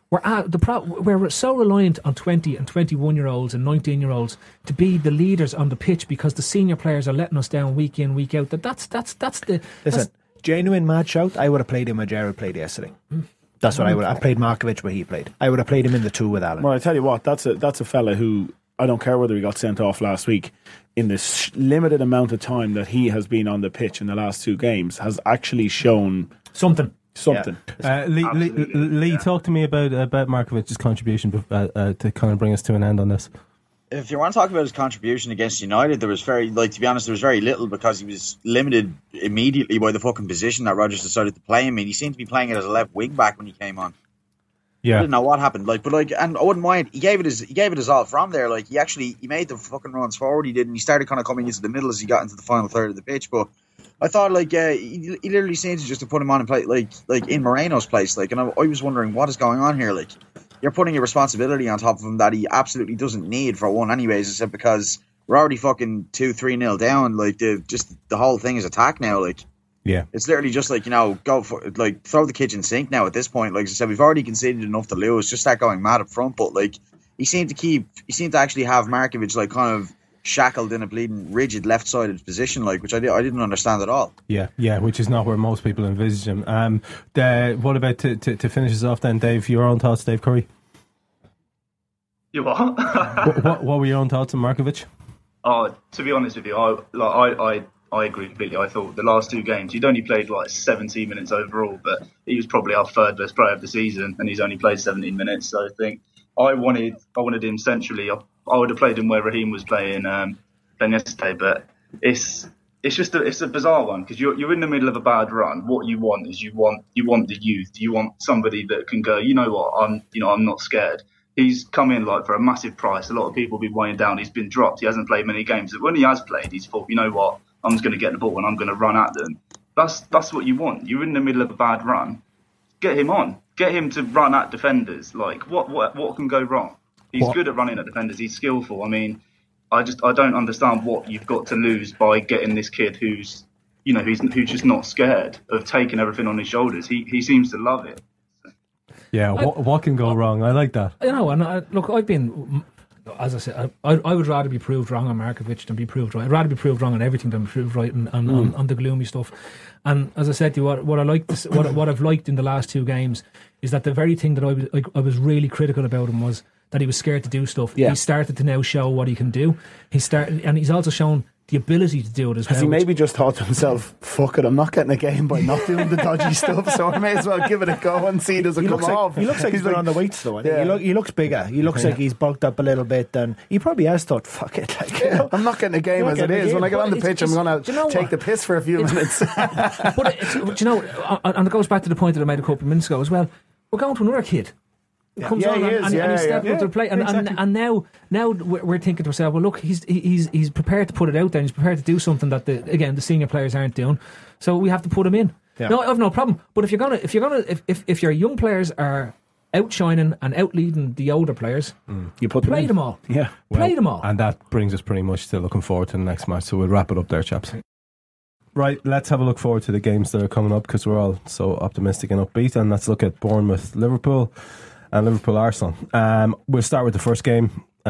we're so reliant on 20 and 21-year-olds and 19-year-olds to be the leaders on the pitch because the senior players are letting us down week in, week out. That's the... Listen, genuine mad shout, I would have played him where Gerrard played yesterday. That's what I would have. I played Markovic where he played. I would have played him in the 2 with Allen. Well, I tell you what, that's a fella who, I don't care whether he got sent off last week, in this limited amount of time that he has been on the pitch in the last 2 games, has actually shown something. Yeah. Lee, talk to me about Markovic's contribution to kind of bring us to an end on this. If you want to talk about his contribution against United, there was to be honest, there was very little because he was limited immediately by the fucking position that Rodgers decided to play him in. He seemed to be playing it as a left wing back when he came on. Yeah, I didn't know what happened. And I wouldn't mind. He gave it his all from there. Like he made the fucking runs forward. He did, and he started kind of coming into the middle as he got into the final third of the pitch. But I thought he literally seemed to just to put him on and play like in Moreno's place. And I was wondering what is going on here. Like, you're putting a responsibility on top of him that he absolutely doesn't need for one anyways, except because we're already fucking 2-3-0 down. Like the whole thing is attack now. Like, yeah, it's literally just go for throw the kitchen sink now at this point. Like I said, we've already conceded enough to lose. Just start going mad up front. But he seemed to actually have Markovic kind of shackled in a bleeding rigid left-sided position, which I didn't understand at all. Yeah, which is not where most people envisage him. What about to finish us off then, Dave? Your own thoughts, Dave Curry? You what? what were your own thoughts on Markovic? Oh, to be honest with you, I agree completely. I thought the last 2 games, he'd only played 17 minutes overall, but he was probably our 3rd best player of the season, and he's only played 17 minutes. So I think I wanted him centrally. I would have played him where Raheem was playing yesterday, but it's a bizarre one because you're in the middle of a bad run. What you want is you want the youth. You want somebody that can go, you know what, I'm not scared. He's come in for a massive price. A lot of people will be weighing down. He's been dropped. He hasn't played many games. But when he has played, he's thought, you know what, I'm just going to get the ball and I'm going to run at them. That's what you want. You're in the middle of a bad run. Get him on. Get him to run at defenders. What can go wrong? He's good at running at defenders. He's skillful. I mean, I don't understand what you've got to lose by getting this kid who's just not scared of taking everything on his shoulders. He seems to love it. Yeah, what can go wrong? I like that. Look, I've been, as I said, I would rather be proved wrong on Markovic than be proved right. I'd rather be proved wrong on everything than be proved right on the gloomy stuff. And as I said to you, what I've liked in the last 2 games is that the very thing that I was really critical about him was that he was scared to do stuff. Yeah. He started to now show what he can do. And he's also shown the ability to do it as well. Has he maybe just thought to himself, fuck it, I'm not getting a game by not doing the dodgy stuff, so I may as well give it a go and see does it come off. He looks like he's been on the weights though. He looks bigger. He looks like he's bulked up a little bit, and he probably has thought, fuck it, I'm not getting a game as it is. When I get on the pitch, I'm going to take the piss for a few minutes. But and it goes back to the point that I made a couple of minutes ago as well. We're going to another kid. Comes on and he's stepping up to the plate, and now we're thinking to ourselves, well, look, he's prepared to put it out there, and he's prepared to do something that the senior players aren't doing, so we have to put him in. Yeah. No, I have no problem. But if your young players are outshining and outleading the older players, you play them all. Yeah, play them all. And that brings us pretty much to looking forward to the next match. So we'll wrap it up there, chaps. Right, let's have a look forward to the games that are coming up because we're all so optimistic and upbeat, and let's look at Bournemouth, Liverpool. And Liverpool Arsenal. We'll start with the first game.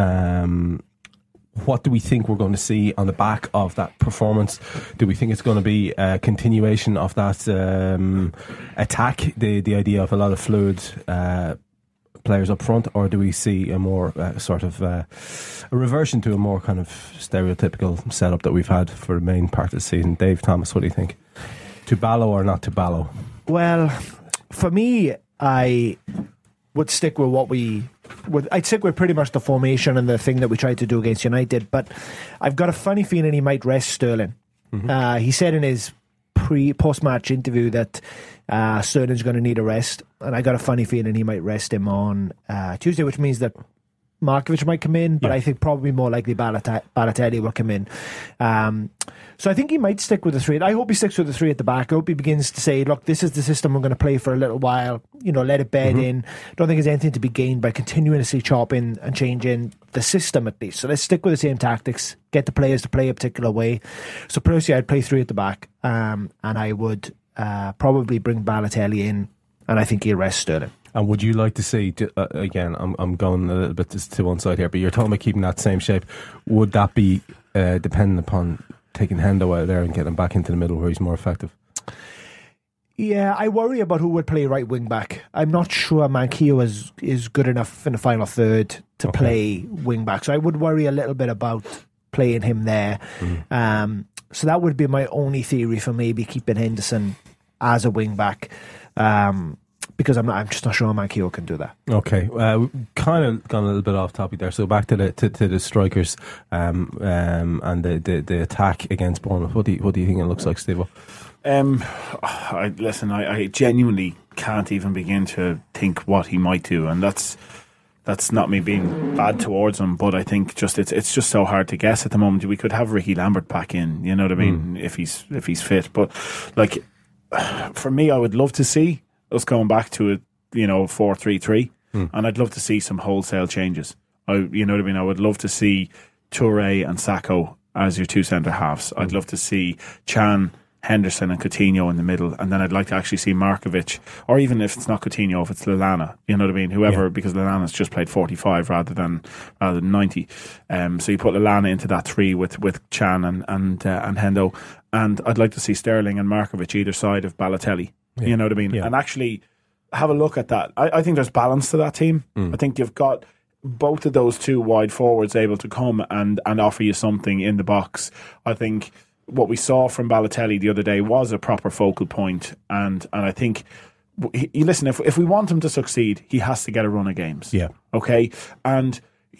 What do we think we're going to see on the back of that performance? Do we think it's going to be a continuation of that attack, the idea of a lot of fluid players up front, or do we see a more a reversion to a more kind of stereotypical setup that we've had for the main part of the season? Dave Thomas, what do you think? To Ballo or not to Ballo? Well, for me, I would stick with I'd stick with pretty much the formation and the thing that we tried to do against United, but I've got a funny feeling he might rest Sterling. He said in his post-match interview that Sterling's going to need a rest, and I got a funny feeling he might rest him on Tuesday, which means that Markovic might come in, but I think probably more likely Balotelli will come in. So I think he might stick with the 3. I hope he sticks with the 3 at the back. I hope he begins to say, look, this is the system we're going to play for a little while. Let it bed in. Don't think there's anything to be gained by continuously chopping and changing the system at least. So let's stick with the same tactics, get the players to play a particular way. So personally, I'd play 3 at the back, and I would probably bring Balotelli in, and I think he'll rest Sterling. And would you like to see, again, I'm going a little bit to one side here, but you're talking about keeping that same shape. Would that be dependent upon taking Hendo out there and getting him back into the middle where he's more effective? Yeah, I worry about who would play right wing back. I'm not sure Manquillo is good enough in the final third to play wing back. So I would worry a little bit about playing him there. So that would be my only theory for maybe keeping Henderson as a wing back. Because I'm just not sure Manquillo can do that. Okay, kind of gone a little bit off topic there. So back to the strikers and the attack against Bournemouth. What do you think it looks like, Steve? I genuinely can't even begin to think what he might do, and that's not me being bad towards him, but I think it's just so hard to guess at the moment. We could have Ricky Lambert back in, you know what I mean, if he's fit. But like for me, I would love to see us going back to a 4-3-3, and I'd love to see some wholesale changes. You know what I mean? I would love to see Toure and Sakho as your two centre halves. I'd love to see Can, Henderson and Coutinho in the middle, and then I'd like to actually see Markovic, or even if it's not Coutinho, if it's Lallana, you know what I mean, whoever, because Lallana's just played 45 rather than 90. So you put Lallana into that three with Can and Hendo, and I'd like to see Sterling and Markovic either side of Balotelli. Yeah. You know what I mean? Yeah. And actually have a look at that. I think there's balance to that team. I think you've got both of those two wide forwards able to come and offer you something in the box. I think what we saw from Balotelli the other day was a proper focal point, and I think listen, if we want him to succeed, he has to get a run of games. Yeah. Okay? And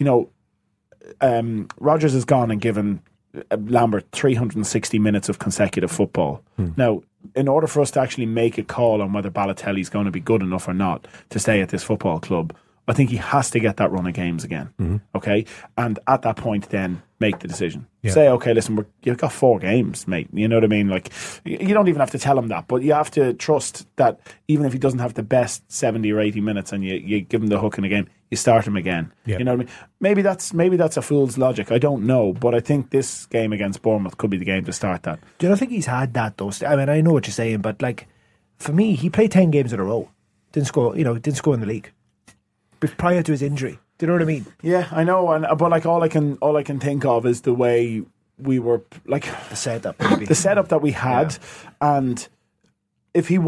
Rodgers has gone and given Lambert 360 minutes of consecutive football. Now, in order for us to actually make a call on whether Balotelli's going to be good enough or not to stay at this football club, I think he has to get that run of games again. Okay? And at that point then make the decision. Yeah. Say, okay, listen, you've got 4 games, mate. You know what I mean? Like, you don't even have to tell him that, but you have to trust that even if he doesn't have the best 70 or 80 minutes and you give him the hook in a game, you start him again. Yeah. You know what I mean? Maybe that's a fool's logic. I don't know, but I think this game against Bournemouth could be the game to start that. Do you not think he's had that though? I mean, I know what you're saying, but like, for me, he played 10 games in a row. Didn't score in the league. But prior to his injury. Do you know what I mean? Yeah, I know, but like all I can think of is the way we were, like the setup, maybe. The setup that we had, and if he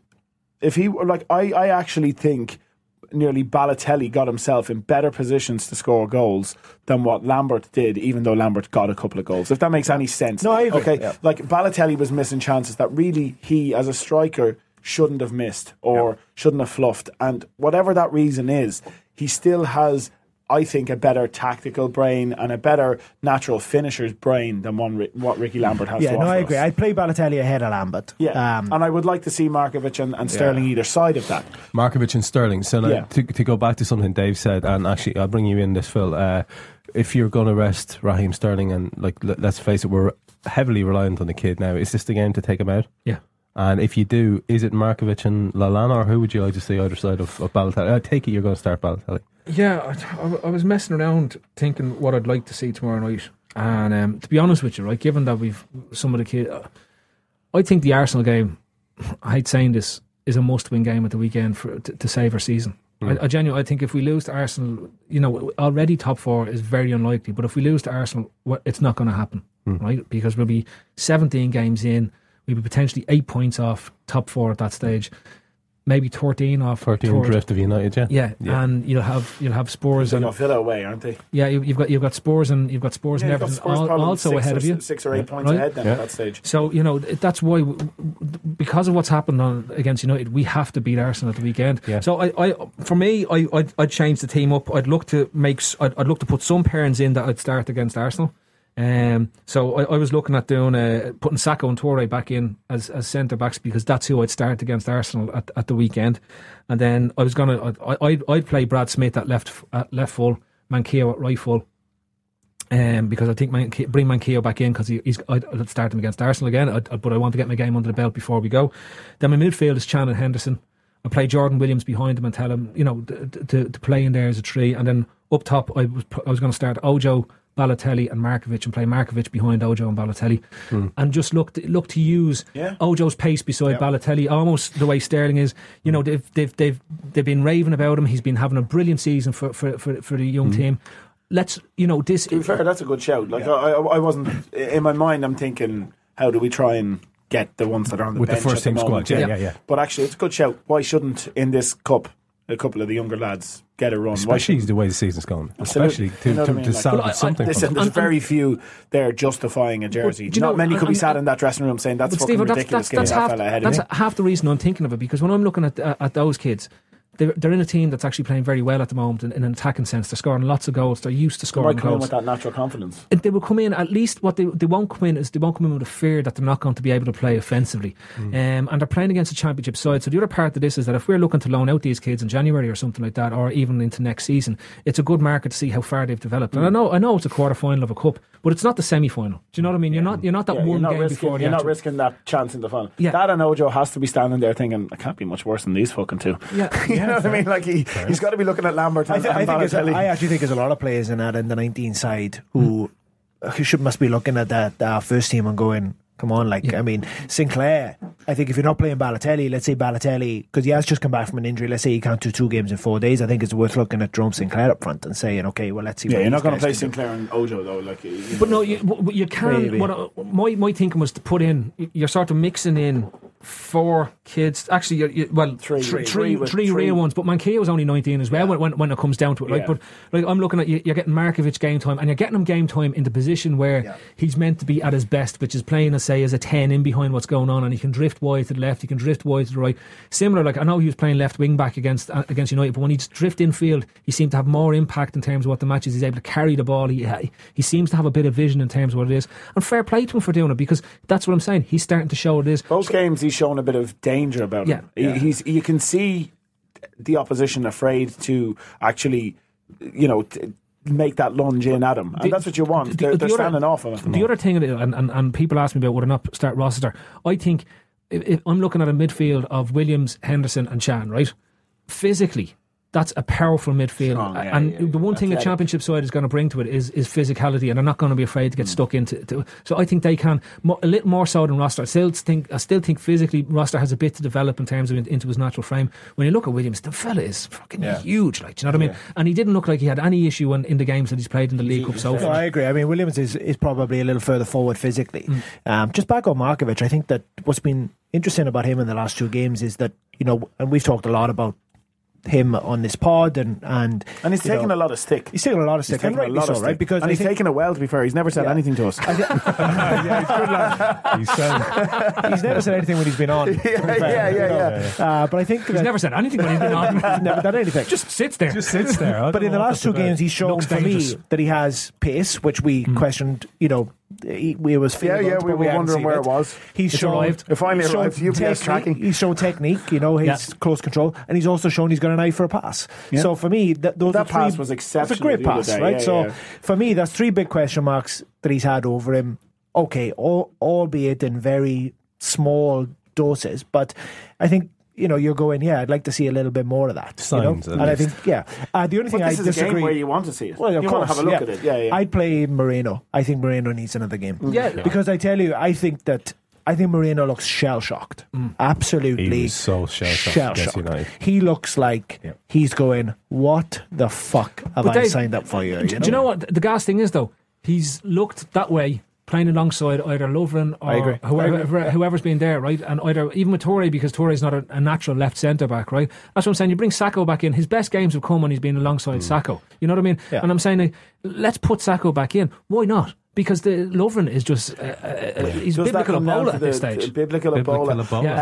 I actually think nearly Balotelli got himself in better positions to score goals than what Lambert did, even though Lambert got a couple of goals. If that makes any sense. No, I agree. Okay, yeah. Like Balotelli was missing chances that really he, as a striker, shouldn't have missed or shouldn't have fluffed, and whatever that reason is, he still has, I think, a better tactical brain and a better natural finisher's brain than what Ricky Lambert has to offer. Yeah, no, I agree. I'd play Balotelli ahead of Lambert. Yeah, and I would like to see Markovic and Sterling either side of that. Markovic and Sterling. So now, to go back to something Dave said, and actually I'll bring you in this, Phil. If you're going to rest Raheem Sterling, and like let's face it, we're heavily reliant on the kid now. Is this the game to take him out? Yeah. And if you do, is it Markovic and Lallana, or who would you like to see either side of Balotelli? I take it you're going to start Balotelli. Yeah, I was messing around thinking what I'd like to see tomorrow night. And to be honest with you, right, given that we've some of the kids, I think the Arsenal game, I hate saying this, is a must-win game at the weekend to save our season. I think if we lose to Arsenal, already top 4 is very unlikely, but if we lose to Arsenal, it's not going to happen, right? Because we'll be 17 games in. We'd be potentially 8 points off top 4 at that stage, maybe 13 off. 13 drift of United, yeah. And you'll have Spurs and Villa away, aren't they? Yeah, you've got Spurs and Everton also ahead of you, 6 or 8 points ahead then at that stage. So that's why, because of what's happened against United, we have to beat Arsenal at the weekend. Yeah. So I'd change the team up. I'd look to put some pairings in that I'd start against Arsenal. So I was looking at doing putting Sakho and Toure back in as centre backs, because that's who I'd start against Arsenal at the weekend. And then I was I'd play Brad Smith at left full, Manquillo at right full, because I think bring Manquillo back in because I'd start him against Arsenal again. But I want to get my game under the belt before we go. Then my midfield is Can and Henderson. I play Jordan Williams behind him and tell him to play in there as a 3. And then up top I was going to start Ojo, Balotelli and Markovic and play Markovic behind Ojo and Balotelli, and just look to use Ojo's pace beside Balotelli, almost the way Sterling is. You know, they've been raving about him. He's been having a brilliant season for the young team. Let's, you know, this. To be fair, that's a good shout. Like I wasn't in my mind. I'm thinking, how do we try and get the ones that are on the with bench the first at team the moment? squad? Yeah. But actually, it's a good shout. Why shouldn't in this cup a couple of the younger lads get a run? Especially the way the season's going. Especially to salvage something. Listen, there's very few there justifying a jersey. Not many could be sat in that dressing room saying that's fucking ridiculous. That's half the reason I'm thinking of it, because when I'm looking at those kids, they're in a team that's actually playing very well at the moment in an attacking sense. They're scoring lots of goals. They're used to scoring goals. They might come in goals with that natural confidence. And they will come in, at least what they won't come in is they won't come in with a fear that they're not going to be able to play offensively. And they're playing against a championship side. So the other part of this is that if we're looking to loan out these kids in January or something like that, or even into next season, it's a good market to see how far they've developed. And I know it's a quarter final of a cup, but it's not the semi final. Do you know what I mean? You're not that one game before. You're not risking that chance in the final. That and Ojo has to be standing there thinking, I can't be much worse than these fucking two. You know what I mean? Like he's got to be looking at Lambert and Balotelli. I actually think there's a lot of players in the 19 side who must be looking at that first team and going, come on, I mean, Sinclair, I think if you're not playing Balotelli, let's say Balotelli, because he has just come back from an injury, let's say he can't do 2 games in 4 days, I think it's worth looking at Jerome Sinclair up front and saying, okay, well, let's see. Yeah, you're not going to play Sinclair and Ojo though. But no, you can. My thinking was to put in, you're sort of mixing in 4 kids. Actually, three real ones. But Manquillo was only 19 as well when it comes down to it. Right? But I'm looking at you're getting Markovic game time, and you're getting him game time in the position where he's meant to be at his best, which is playing as a 10 in behind what's going on, and he can drift wide to the left, he can drift wide to the right. Similar, I know he was playing left wing back against United, but when he just drift infield, he seemed to have more impact in terms of what the match is. He's able to carry the ball. He seems to have a bit of vision in terms of what it is, and fair play to him for doing it, because that's what I'm saying. He's starting to show what it is. Both games he's shown a bit of danger about him. You can see the opposition afraid to actually, make that lunge in at him, and that's what you want. They're standing off him. The other thing, and people ask me about would I not start Rossiter. I think if I'm looking at a midfield of Williams, Henderson and Chan, right? Physically, that's a powerful midfield. The one thing a championship side is going to bring to it is physicality, and they're not going to be afraid to get stuck into. So I think they can a little more so than Roster. I still think physically Roster has a bit to develop in terms of into his natural frame. When you look at Williams, the fella is fucking huge. Do you know what I mean? And he didn't look like he had any issue in the games that he's played in the League Cup so far. No, I agree. I mean, Williams is probably a little further forward physically. Just back on Markovic, I think that what's been interesting about him in the last 2 games is that, and we've talked a lot about him on this pod and he's taking a lot of stick. He's taking a lot of stick, and rightly so, right? Because he's taking it well. To be fair, he's never said anything to us. He's good lad. He's never said anything when he's been on. But I think he's never said anything when he's been on. He's never done anything. Just sits there. But in the last 2 games, he's shown for me that he has pace, which we questioned. We were wondering where it was. He's shown it finally arrived. UPS tracking. He's shown technique. His close control, and he's also shown he's got an eye for a pass. So for me, that pass was exceptional. It's a great pass, right? For me, that's 3 big question marks that he's had over him. Okay, albeit in very small doses, but I think. You're going, I'd like to see a little bit more of that. Signs, and I think, the only thing I disagree. This is a game where you want to see it. Well, of course, have a look at it. I'd play Moreno. I think Moreno needs another game. Because I tell you, I think Moreno looks shell shocked. Absolutely, he was so shell shocked. He looks like he's going, what the fuck have I signed up for you? Do you know what the gas thing is though? He's looked that way, playing alongside either Lovren or whoever's been there, right? And even with Torre, because Torre's not a natural left centre back, right? That's what I'm saying. You bring Sacco back in. His best games have come when he's been alongside Sacco. You know what I mean? Yeah. And I'm saying, let's put Sacco back in. Why not? Because the Lovren is just he's biblical Ebola at this stage. Biblical Ebola.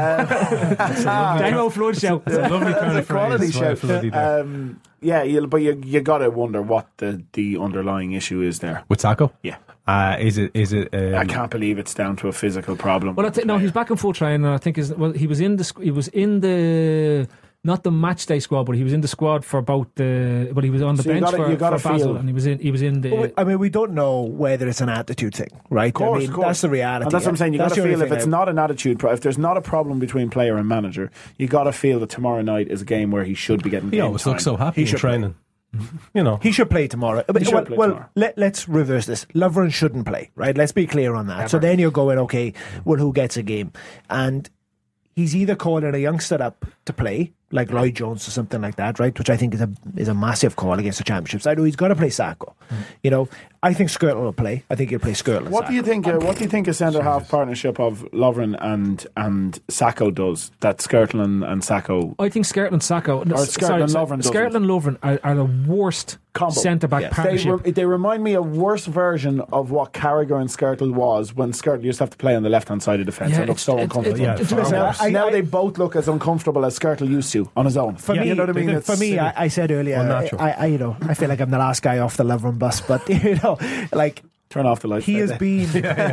Demo Flood show. It's a lovely kind of quality show. But you got to wonder what the underlying issue is there with Sacco. Yeah. Is it? I can't believe it's down to a physical problem. Well, he's back in full training. I think he was in the not the match day squad, but he was in the squad for about he was on the bench for Basel, and he was in the. Well, I mean, we don't know whether it's an attitude thing, right? Of course. That's the reality. And that's what I'm saying. You got to feel if it's not an attitude, if there's not a problem between player and manager, you got to feel that tomorrow night is a game where he should be getting. He always looks so happy in training. You know, He should play tomorrow. Tomorrow. Let's reverse this. Lovren shouldn't play, right? Let's be clear on that. So then you're going, okay, well, who gets a game? And he's either calling a youngster up to play, like Lloyd Jones or something like that, right? Which I think is a massive call against the championship side. He's got to play Sacco. You know, I think Skirtle will play. I think he'll play Skirtle. And What Sacco. do you think? What do you think a centre half partnership of Lovren and Sacco does? That Skirtle and Sacco. I think Skirtle and Sacco, Skirtle and Lovren doesn't. Skirtle and Lovren are the worst Combo. centre back Yes. partnership. They remind me a worse version of what Carragher and Skirtle was when Skirtle used to have to play on the left hand side of defence. Yeah, It looks so it's- uncomfortable. it's- it's- Now they both look as uncomfortable as Skirtle used to on his own. For me, you know what I mean? For me, I said earlier, Unnatural. I feel like I'm the last guy off the Lovren bus, but you know, like Turn off the lights. he has there. been,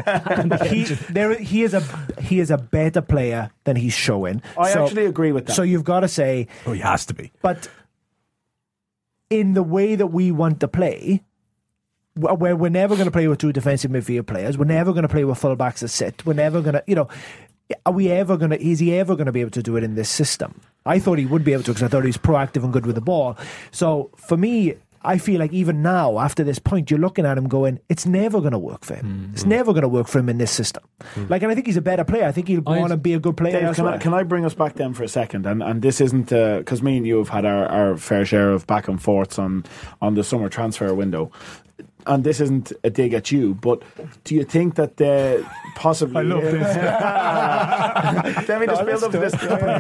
he is a better player than he's showing. I actually agree with that. So you've got to say, oh, he has to be. but in the way that we want to play, where we're never going to play with two defensive midfield players, we're never going to play with fullbacks that sit, we're never going to, you know, is he ever going to be able to do it in this system? I thought he would be able to, because I thought he was proactive and good with the ball. So for me, I feel like even now, after this point, you're looking at him going, it's never going to work for him. It's never going to work for him in this system. Like, and I think he's a better player. I think he'll go on and be a good player. Dave, can I bring us back then for a second? And this isn't because me and you have had our fair share of back and forths on the summer transfer window. And this isn't a dig at you, but do you think that possibly... I love this. Let me just build up this.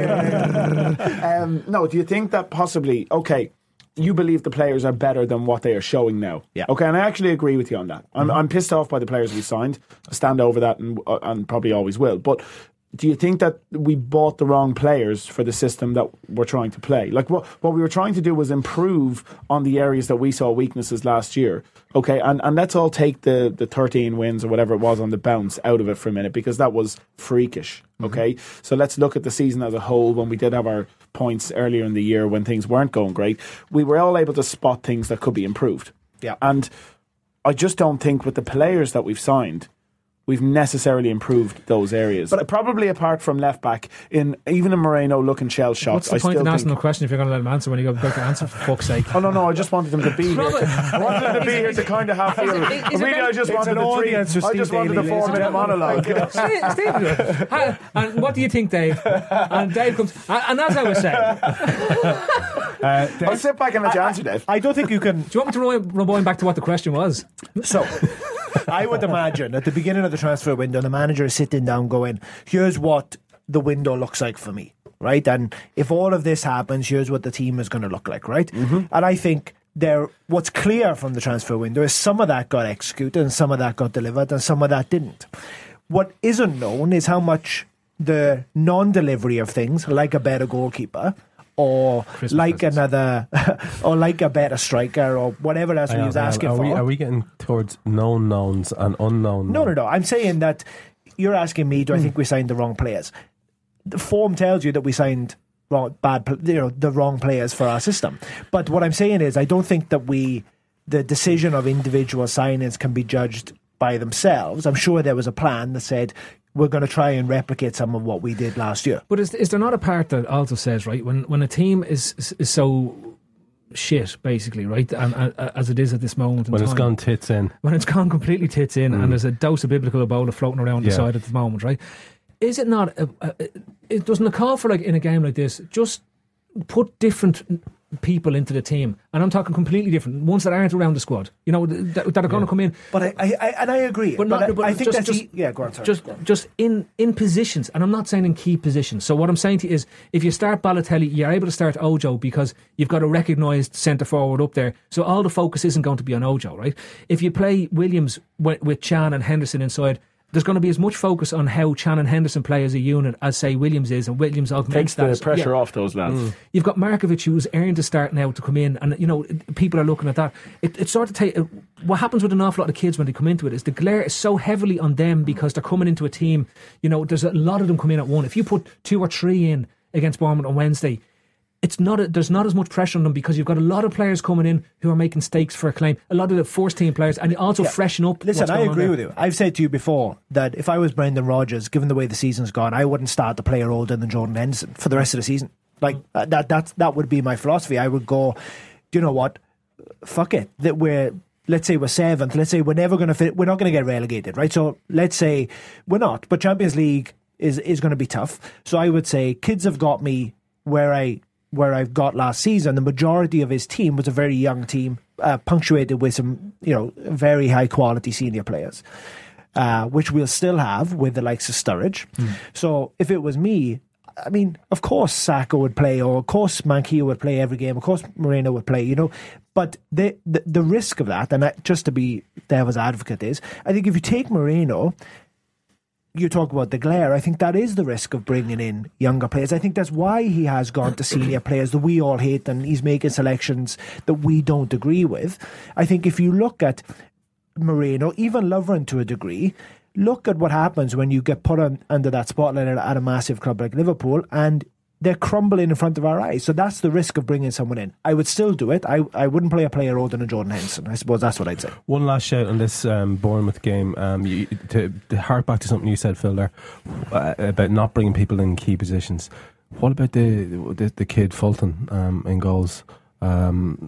No, do you think that possibly... Okay, you believe the players are better than what they are showing now. Yeah. Okay, and I actually agree with you on that. I'm pissed off by the players we signed. I stand over that and probably always will. But do you think that we bought the wrong players for the system that we're trying to play? Like what we were trying to do was improve on the areas that we saw weaknesses last year. Okay, and let's all take the 13 wins or whatever it was on the bounce out of it for a minute, because that was freakish. Okay, so let's look at the season as a whole. When we did have our points earlier in the year when things weren't going great, we were all able to spot things that could be improved. Yeah. And I just don't think with the players that we've signed, we've necessarily improved those areas. But probably apart from left back, even in Moreno looking shell shocked. What's the point in asking a question if you're going to let him answer when you go back to answer, for fuck's sake? Oh no! I just wanted them to be here. I wanted them to be here to kind of have feel. I just wanted the 4-minute monologue. Steve, and what do you think, Dave? And Dave comes, and as I was saying, I'll sit back and let you answer, Dave. I don't think you can... do you want me to rewind back to what the question was? So, I would imagine at the beginning of the transfer window, the manager is sitting down going, here's what the window looks like for me, right? And if all of this happens, here's what the team is going to look like, right? And I think what's clear from the transfer window is some of that got executed and some of that got delivered and some of that didn't. What isn't known is how much the non-delivery of things, like a better goalkeeper, or Christmas like presents. another, or like a better striker, or whatever else we was asking for. Are we getting towards known knowns and unknown? No. I'm saying that you're asking me, do I think we signed the wrong players? The form tells you that we signed the wrong players for our system. But what I'm saying is, I don't think that the decision of individual signings can be judged by themselves. I'm sure there was a plan that said, we're going to try and replicate some of what we did last year. But is there not a part that also says, right, when a team is so shit, basically, right, and as it is at this moment in When time, it's gone tits in. when it's gone completely tits in, and there's a dose of biblical Ebola floating around the side at the moment, right? Is it not? It doesn't call for, like, in a game like this, just put different people into the team, and I'm talking completely different ones that aren't around the squad, you know, that are going to come in. But I agree. But I think that's go on, sorry. Just in positions, and I'm not saying in key positions. So what I'm saying to you is, if you start Balotelli, you're able to start Ojo because you've got a recognised centre forward up there. So all the focus isn't going to be on Ojo, right? If you play Williams with Chan and Henderson inside, there's going to be as much focus on how Chan and Henderson play as a unit as, say, Williams is, and Williams augments Takes the that. pressure off those lads. You've got Markovic, who's earned to start now to come in, and, you know, people are looking at that. It sort of what happens with an awful lot of kids when they come into it is the glare is so heavily on them because they're coming into a team. You know, there's a lot of them come in at one. If you put 2 or 3 in against Bournemouth on Wednesday, there's not as much pressure on them because you've got a lot of players coming in who are making stakes for a claim. A lot of the first team players, and you also freshen up. Listen, I agree with you. I've said to you before that if I was Brendan Rodgers, given the way the season's gone, I wouldn't start the player older than Jordan Henderson for the rest of the season. Like that would be my philosophy. I would go, do you know what? fuck it, that let's say we're 7th, let's say we're never going to fit, we're not going to get relegated, right? So let's say we're not, but Champions League is going to be tough. So I would say kids have got me where I've got last season. The majority of his team was a very young team, punctuated with some, very high quality senior players, which we'll still have with the likes of Sturridge. So if it was me, I mean, of course Saka would play, or of course Manquillo would play every game, of course Moreno would play, but the risk of that, and just to be devil's advocate, is I think if you take Moreno, you talk about the glare, I think that is the risk of bringing in younger players. I think that's why he has gone to senior players that we all hate, and he's making selections that we don't agree with. I think if you look at Moreno, even Lovren to a degree, look at what happens when you get put under that spotlight at a massive club like Liverpool, and they're crumbling in front of our eyes. So that's the risk of bringing someone in. I would still do it. I wouldn't play a player older than Jordan Henderson. I suppose that's what I'd say. One last shout on this Bournemouth game. To hark back to something you said, Phil, there, about not bringing people in key positions. What about the kid Fulton in goals? No.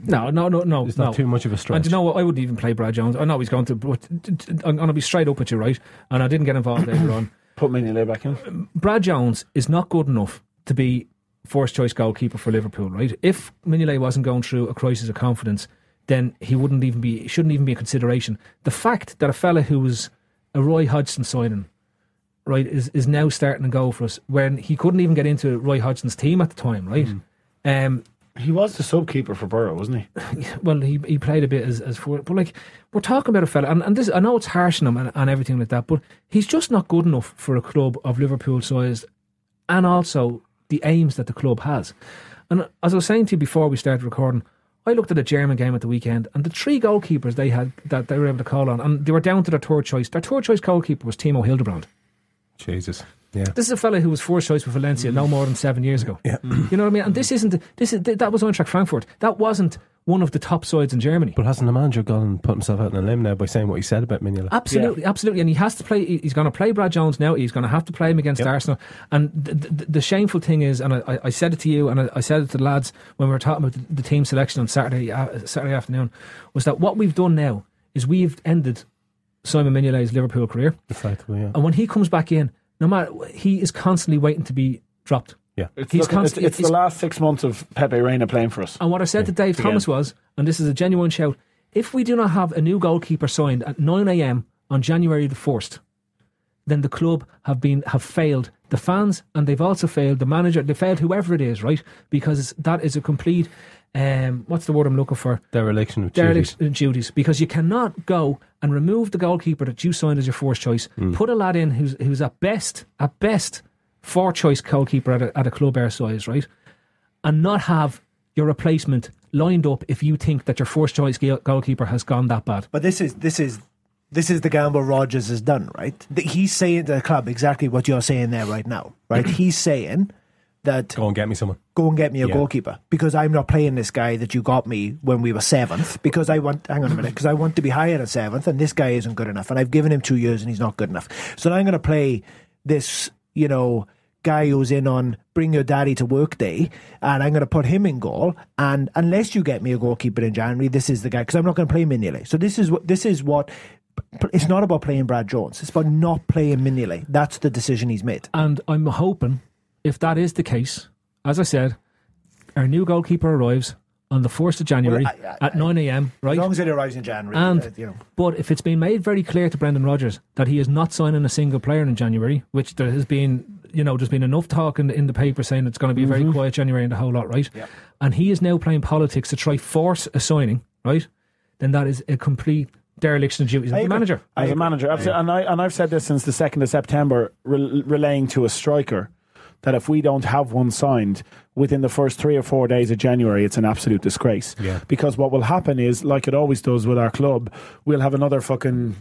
It's not too much of a stretch. And you know what? I wouldn't even play Brad Jones. I know he's going to, but I'm going to be straight up with you, right? And I didn't get involved later on. Put Mignolet back in. Brad Jones is not good enough to be first choice goalkeeper for Liverpool, right? If Mignolet wasn't going through a crisis of confidence, then he shouldn't even be a consideration. The fact that a fella who was a Roy Hodgson signing, right, is now starting to go for us when he couldn't even get into Roy Hodgson's team at the time, right? He was the sub-keeper for Borough, wasn't he? Well, he played a bit as forward, but like, we're talking about a fella, and this, I know it's harsh on him and everything like that, but he's just not good enough for a club of Liverpool size, and also the aims that the club has. And as I was saying to you before we started recording, I looked at a German game at the weekend, and the 3 goalkeepers they had that they were able to call on, and they were down to their third choice. Their third choice goalkeeper was Timo Hildebrand. Jesus. Yeah. This is a fella who was first choice for Valencia no more than 7 years ago. Yeah. You know what I mean? And that was Eintracht Frankfurt. That wasn't one of the top sides in Germany. But hasn't the manager gone and put himself out on a limb now by saying what he said about Mignolet? Absolutely. And he has to play. He's going to play Brad Jones now. He's going to have to play him against Arsenal. And the shameful thing is, and I said it to you, and I said it to the lads when we were talking about the team selection on Saturday afternoon, was that what we've done now is we've ended Simon Mignolet's Liverpool career. Effectively, yeah. And when he comes back in, no matter, he is constantly waiting to be dropped. Yeah, it's the last 6 months of Pepe Reina playing for us. And what I said to Dave Thomas was, and this is a genuine shout, if we do not have a new goalkeeper signed at 9 a.m. on January the 1st, then the club have failed the fans, and they've also failed the manager. They failed whoever it is, right? Because that is a complete, what's the word I'm looking for? Dereliction of duties. Because you cannot go and remove the goalkeeper that you signed as your first choice, put a lad in who's at best fourth choice goalkeeper at a club our size, right? And not have your replacement lined up if you think that your first choice goalkeeper has gone that bad. But this is the gamble Rodgers has done, right? He's saying to the club exactly what you're saying there right now, right? He's saying that go and get me someone. Go and get me a goalkeeper, because I'm not playing this guy that you got me when we were 7th, because I want to be higher than 7th, and this guy isn't good enough, and I've given him 2 years and he's not good enough. So now I'm going to play this, guy who's in on bring your daddy to work day, and I'm going to put him in goal, and unless you get me a goalkeeper in January, this is the guy, because I'm not going to play Mignolet. So this is what it's not about playing Brad Jones, it's about not playing Mignolet. That's the decision he's made. And I'm hoping, if that is the case, as I said, our new goalkeeper arrives on the 1st of January at 9 a.m, right? As long as it arrives in January. And, but if it's been made very clear to Brendan Rodgers that he is not signing a single player in January, which there has been, there's been enough talk in the paper saying it's going to be a very quiet January and the whole lot, right? Yeah. And he is now playing politics to try force a signing, right? Then that is a complete dereliction of duties as a manager. As a manager, absolutely. And I've said this since the 2nd of September, relaying to a striker that if we don't have one signed within the first 3 or 4 days of January, it's an absolute disgrace. Yeah. Because what will happen is, like it always does with our club, we'll have another fucking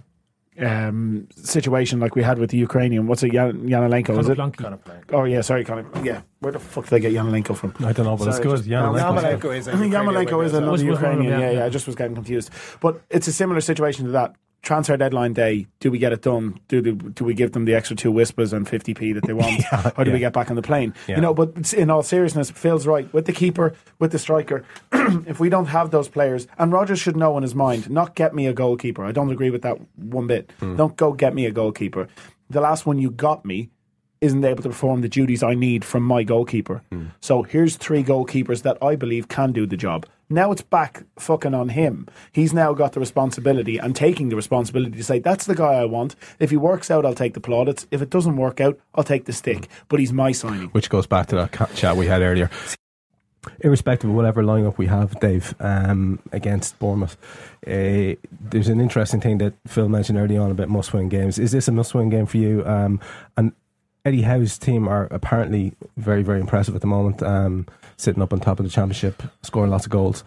situation like we had with the Ukrainian. What's it, Yanolenko? Is it? Oh yeah, sorry, yeah. Where the fuck did they get Yanolenko from? I don't know, but it's good. Yanolenko is another Ukrainian. Yeah, I just was getting confused. But it's a similar situation to that. transfer deadline day, do we get it done? Do we give them the extra 2 whispers and 50p that they want? Or do we get back on the plane? Yeah. You know, but in all seriousness, Phil's right. With the keeper, with the striker, if we don't have those players, and Rodgers should know in his mind, not get me a goalkeeper. I don't agree with that one bit. Don't go get me a goalkeeper. The last one you got me isn't able to perform the duties I need from my goalkeeper. So here's 3 goalkeepers that I believe can do the job. Now it's back fucking on him. He's now got the responsibility and taking the responsibility to say, that's the guy I want. If he works out, I'll take the plaudits. If it doesn't work out, I'll take the stick. But he's my signing. Which goes back to that chat we had earlier. Irrespective of whatever lineup we have, Dave, against Bournemouth, there's an interesting thing that Phil mentioned early on about must-win games. Is this a must-win game for you? And Eddie Howe's team are apparently very, very impressive at the moment, sitting up on top of the championship, scoring lots of goals.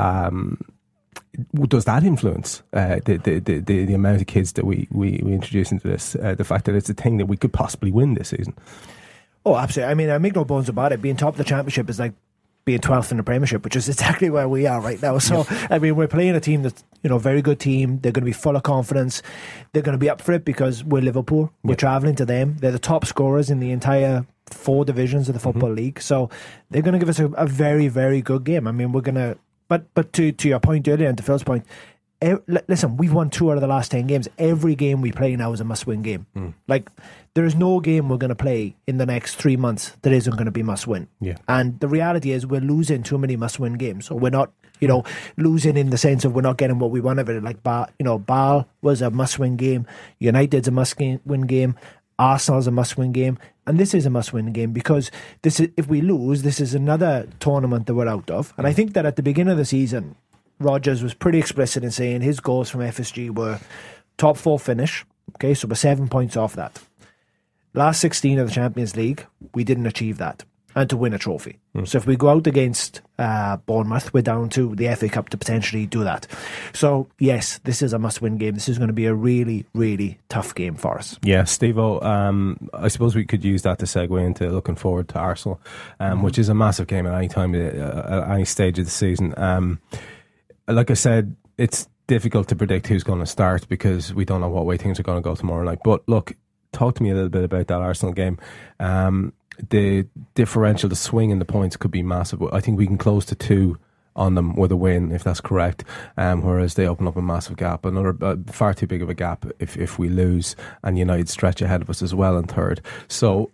Does that influence the amount of kids that we introduce into this? The fact that it's a thing that we could possibly win this season? Oh, absolutely. I mean, I make no bones about it. Being top of the championship is like being 12th in the Premiership, which is exactly where we are right now. So, I mean, we're playing a team that's, very good team. They're going to be full of confidence. They're going to be up for it because we're Liverpool. We're travelling to them. They're the top scorers in the entire 4 divisions of the Football League. So, they're going to give us a very, very good game. I mean, we're going to... But to your point earlier and to Phil's point, listen, we've won 2 out of the last 10 games. Every game we play now is a must-win game. Like, there is no game we're going to play in the next 3 months that isn't going to be must-win. Yeah. And the reality is we're losing too many must-win games. So we're not, losing in the sense of we're not getting what we want of it. Like, Bâle was a must-win game. United's a must-win game. Arsenal's a must-win game. And this is a must-win game because if we lose, this is another tournament that we're out of. And I think that at the beginning of the season, Rodgers was pretty explicit in saying his goals from FSG were top 4 finish. Okay, so we're 7 points off that. Last 16 of the Champions League, we didn't achieve that. And to win a trophy. So if we go out against Bournemouth, we're down to the FA Cup to potentially do that. So yes, this is a must-win game. This is going to be a really, really tough game for us. Yeah, Steve-O, I suppose we could use that to segue into looking forward to Arsenal, which is a massive game at any time, at any stage of the season. Like I said, it's difficult to predict who's going to start because we don't know what way things are going to go tomorrow night. But look, talk to me a little bit about that Arsenal game. The differential, the swing in the points could be massive. I think we can close to 2 on them with a win, if that's correct. Whereas they open up a massive gap, another far too big of a gap if we lose, and United stretch ahead of us as well in third. So,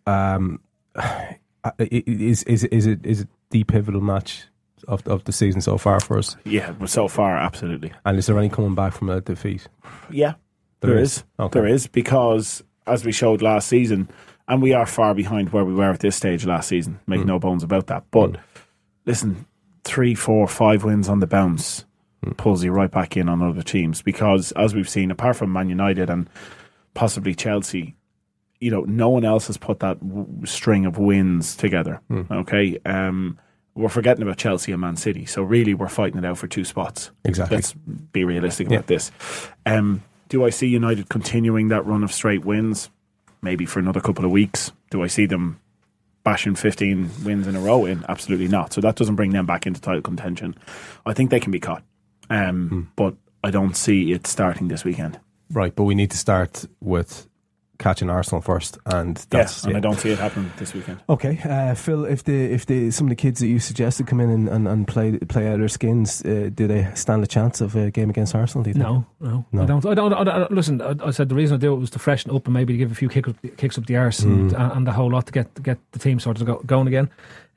is it the pivotal match of the season so far for us? Yeah, so far, absolutely. And is there any coming back from a defeat? Yeah, there is. Okay. There is, because as we showed last season, and we are far behind where we were at this stage last season, make no bones about that. But listen, 3, 4, 5 wins on the bounce pulls you right back in on other teams, because as we've seen, apart from Man United and possibly Chelsea, no one else has put that string of wins together. Okay, we're forgetting about Chelsea and Man City, so really we're fighting it out for 2 spots. Exactly. Let's be realistic about this. Do I see United continuing that run of straight wins? Maybe for another couple of weeks. Do I see them bashing 15 wins in a row in? Absolutely not. So that doesn't bring them back into title contention. I think they can be caught. But I don't see it starting this weekend. Right, but we need to start with catching Arsenal first, and that's I don't see it happening this weekend. Okay, Phil, if some of the kids that you suggested come in and play out their skins, do they stand a chance of a game against Arsenal? Do you think? No. I don't. Listen, I said the reason I do it was to freshen up and maybe to give a few kicks up the arse and the whole lot to get the team sort of going again.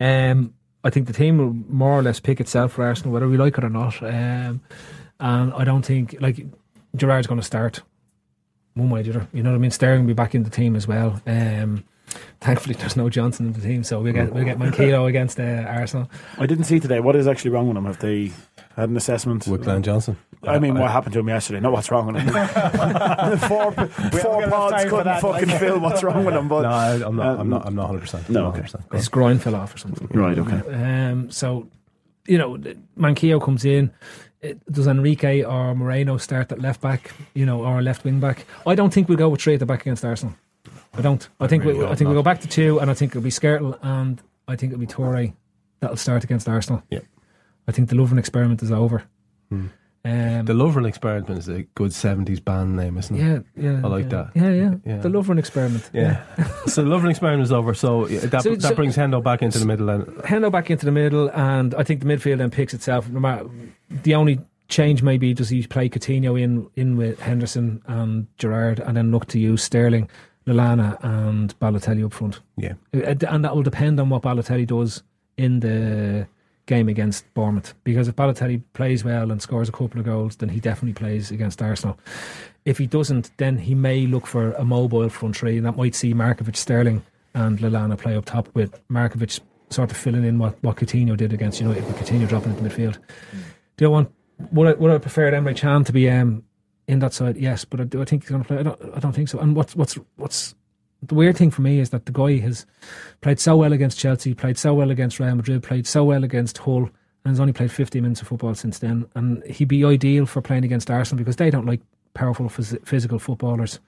I think the team will more or less pick itself for Arsenal, whether we like it or not. And I don't think Gerrard's going to start one way or the other. You know what I mean? Sterling will be back in the team as well. Thankfully, there's no Johnson in the team, so we'll get Manquillo against Arsenal. I didn't see today. What is actually wrong with him? Have they had an assessment with Glenn Johnson? I mean, what happened to him yesterday? Not what's wrong with him. four pods couldn't fucking fill what's wrong with him. But no, I'm not 100%. No, okay. His groin fell off or something. Right. Okay. So, Manquillo comes in. Does Enrique or Moreno start at left back, or left wing back? I don't think we'll go with 3 at the back against Arsenal. I don't. I think we'll go back to 2, and I think it'll be Skrtel, and I think it'll be Toure that'll start against Arsenal. Yeah. I think the Lovren experiment is over. The Lovren Experiment is a good 70s band name, isn't it? Yeah. I like that. Yeah. The Lovren Experiment. Yeah. So the Lovren Experiment is over, so that brings Hendo back into the middle then. Hendo back into the middle, and I think the midfield then picks itself. No matter, the only change may be, does he play Coutinho in with Henderson and Gerrard, and then look to use Sterling, Lallana and Balotelli up front. Yeah. And that will depend on what Balotelli does in the game against Bournemouth, because if Balotelli plays well and scores a couple of goals, then he definitely plays against Arsenal. If he doesn't, then he may look for a mobile front three, and that might see Markovic, Sterling and Lallana play up top, with Markovic sort of filling in what Coutinho did against United, with Coutinho dropping into midfield. Do you want, would I prefer Emre Can to be in that side? Yes, but do I think he's going to play? I don't think so. And what's the weird thing for me is that the guy has played so well against Chelsea, played so well against Real Madrid, played so well against Hull, and has only played 50 minutes of football since then. And he'd be ideal for playing against Arsenal, because they don't like powerful physical footballers.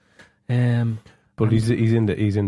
But he's in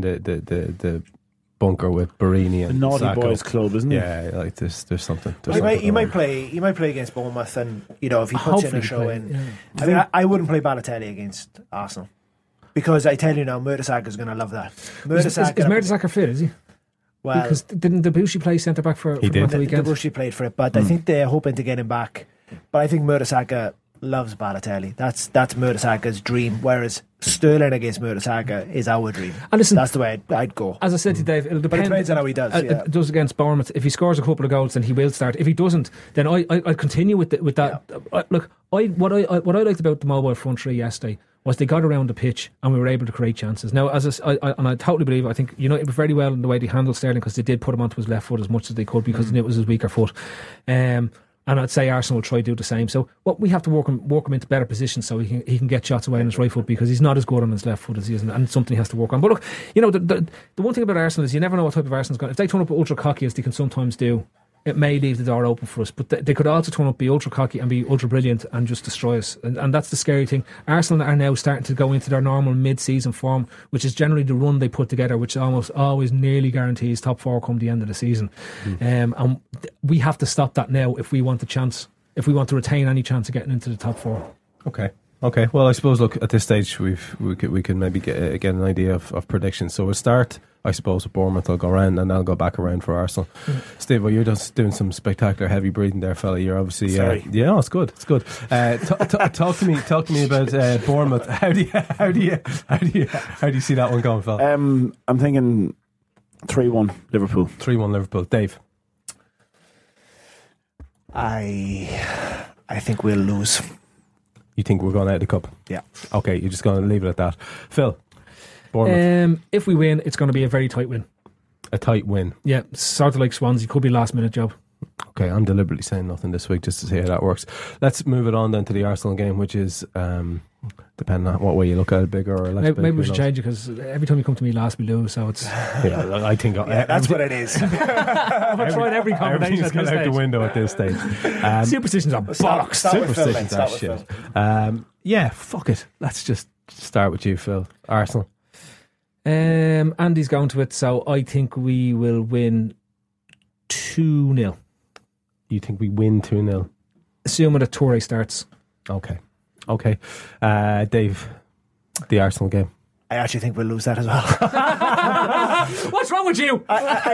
the bunker with Barini and the naughty Sacco. boys club, isn't he? Yeah, like there's something. He might play against Bournemouth, and if he puts in a show in. Yeah. I mean, I wouldn't play Balotelli against Arsenal, because I tell you now, Mertesacker going to love that. Is Mertesacker fit? Is he? Well, because didn't Debussy play centre back for the weekend? Debussy played for it, but I think they're hoping to get him back. But I think Mertesacker loves Balotelli. That's Mertesacker's dream, whereas Sterling against Mertesacker is our dream. And listen, that's the way I'd go. As I said to Dave, it'll depend. But it depends on how he does. It does against Bournemouth. If he scores a couple of goals, then he will start. If he doesn't, then I'll continue with that. Yeah. Look, what I liked about the mobile front three yesterday was they got around the pitch and we were able to create chances. Now, and I totally believe, I think United were very well in the way they handled Sterling, because they did put him onto his left foot as much as they could, because it was his weaker foot. And I'd say Arsenal will try to do the same. So we have to work him into better positions so he can get shots away on his right foot, because he's not as good on his left foot as he is, and it's something he has to work on. But look, the one thing about Arsenal is you never know what type of Arsenal's going. If they turn up ultra cocky, as they can sometimes do, it may leave the door open for us. But they could also turn up, be ultra cocky and be ultra brilliant and just destroy us. And that's the scary thing. Arsenal are now starting to go into their normal mid-season form, which is generally the run they put together, which almost always nearly guarantees top four come the end of the season. And we have to stop that now if we want the chance, if we want to retain any chance of getting into the top four. Okay. Well, I suppose, look, at this stage we can maybe get an idea of predictions. So we'll start, I suppose, with Bournemouth. I'll go around and I'll go back around for Arsenal. Steve, well, you're just doing some spectacular heavy breathing there, fella. You're obviously yeah, it's good. Talk to me about Bournemouth. How do you see that one going, fella? I'm thinking 3-1 Liverpool. 3-1 Liverpool. Dave, I think we'll lose. you think we're going out of the cup? Yeah. Okay, you're just going to leave it at that. Phil, Bournemouth. If we win, it's going to be a very tight win. A tight win. Yeah, sort of like Swansea. Could be a last minute job. Okay, I'm deliberately saying nothing this week just to see how that works. Let's move it on then to the Arsenal game, which is, depending on what way you look at it, bigger or less big. Maybe we should change it, because every time you come to me last, we lose, so it's... Yeah, I think... that's what it is. I've tried every combination everything's gone out the window at this stage. Superstitions are bollocks. Superstitions are shit. Yeah, fuck it. Let's just start with you, Phil. Arsenal. Andy's going to it, so I think we will win 2-0. You think we win 2-0? Assuming that Toure starts. Okay. Dave, the Arsenal game. I actually think we'll lose that as well. What's wrong with you?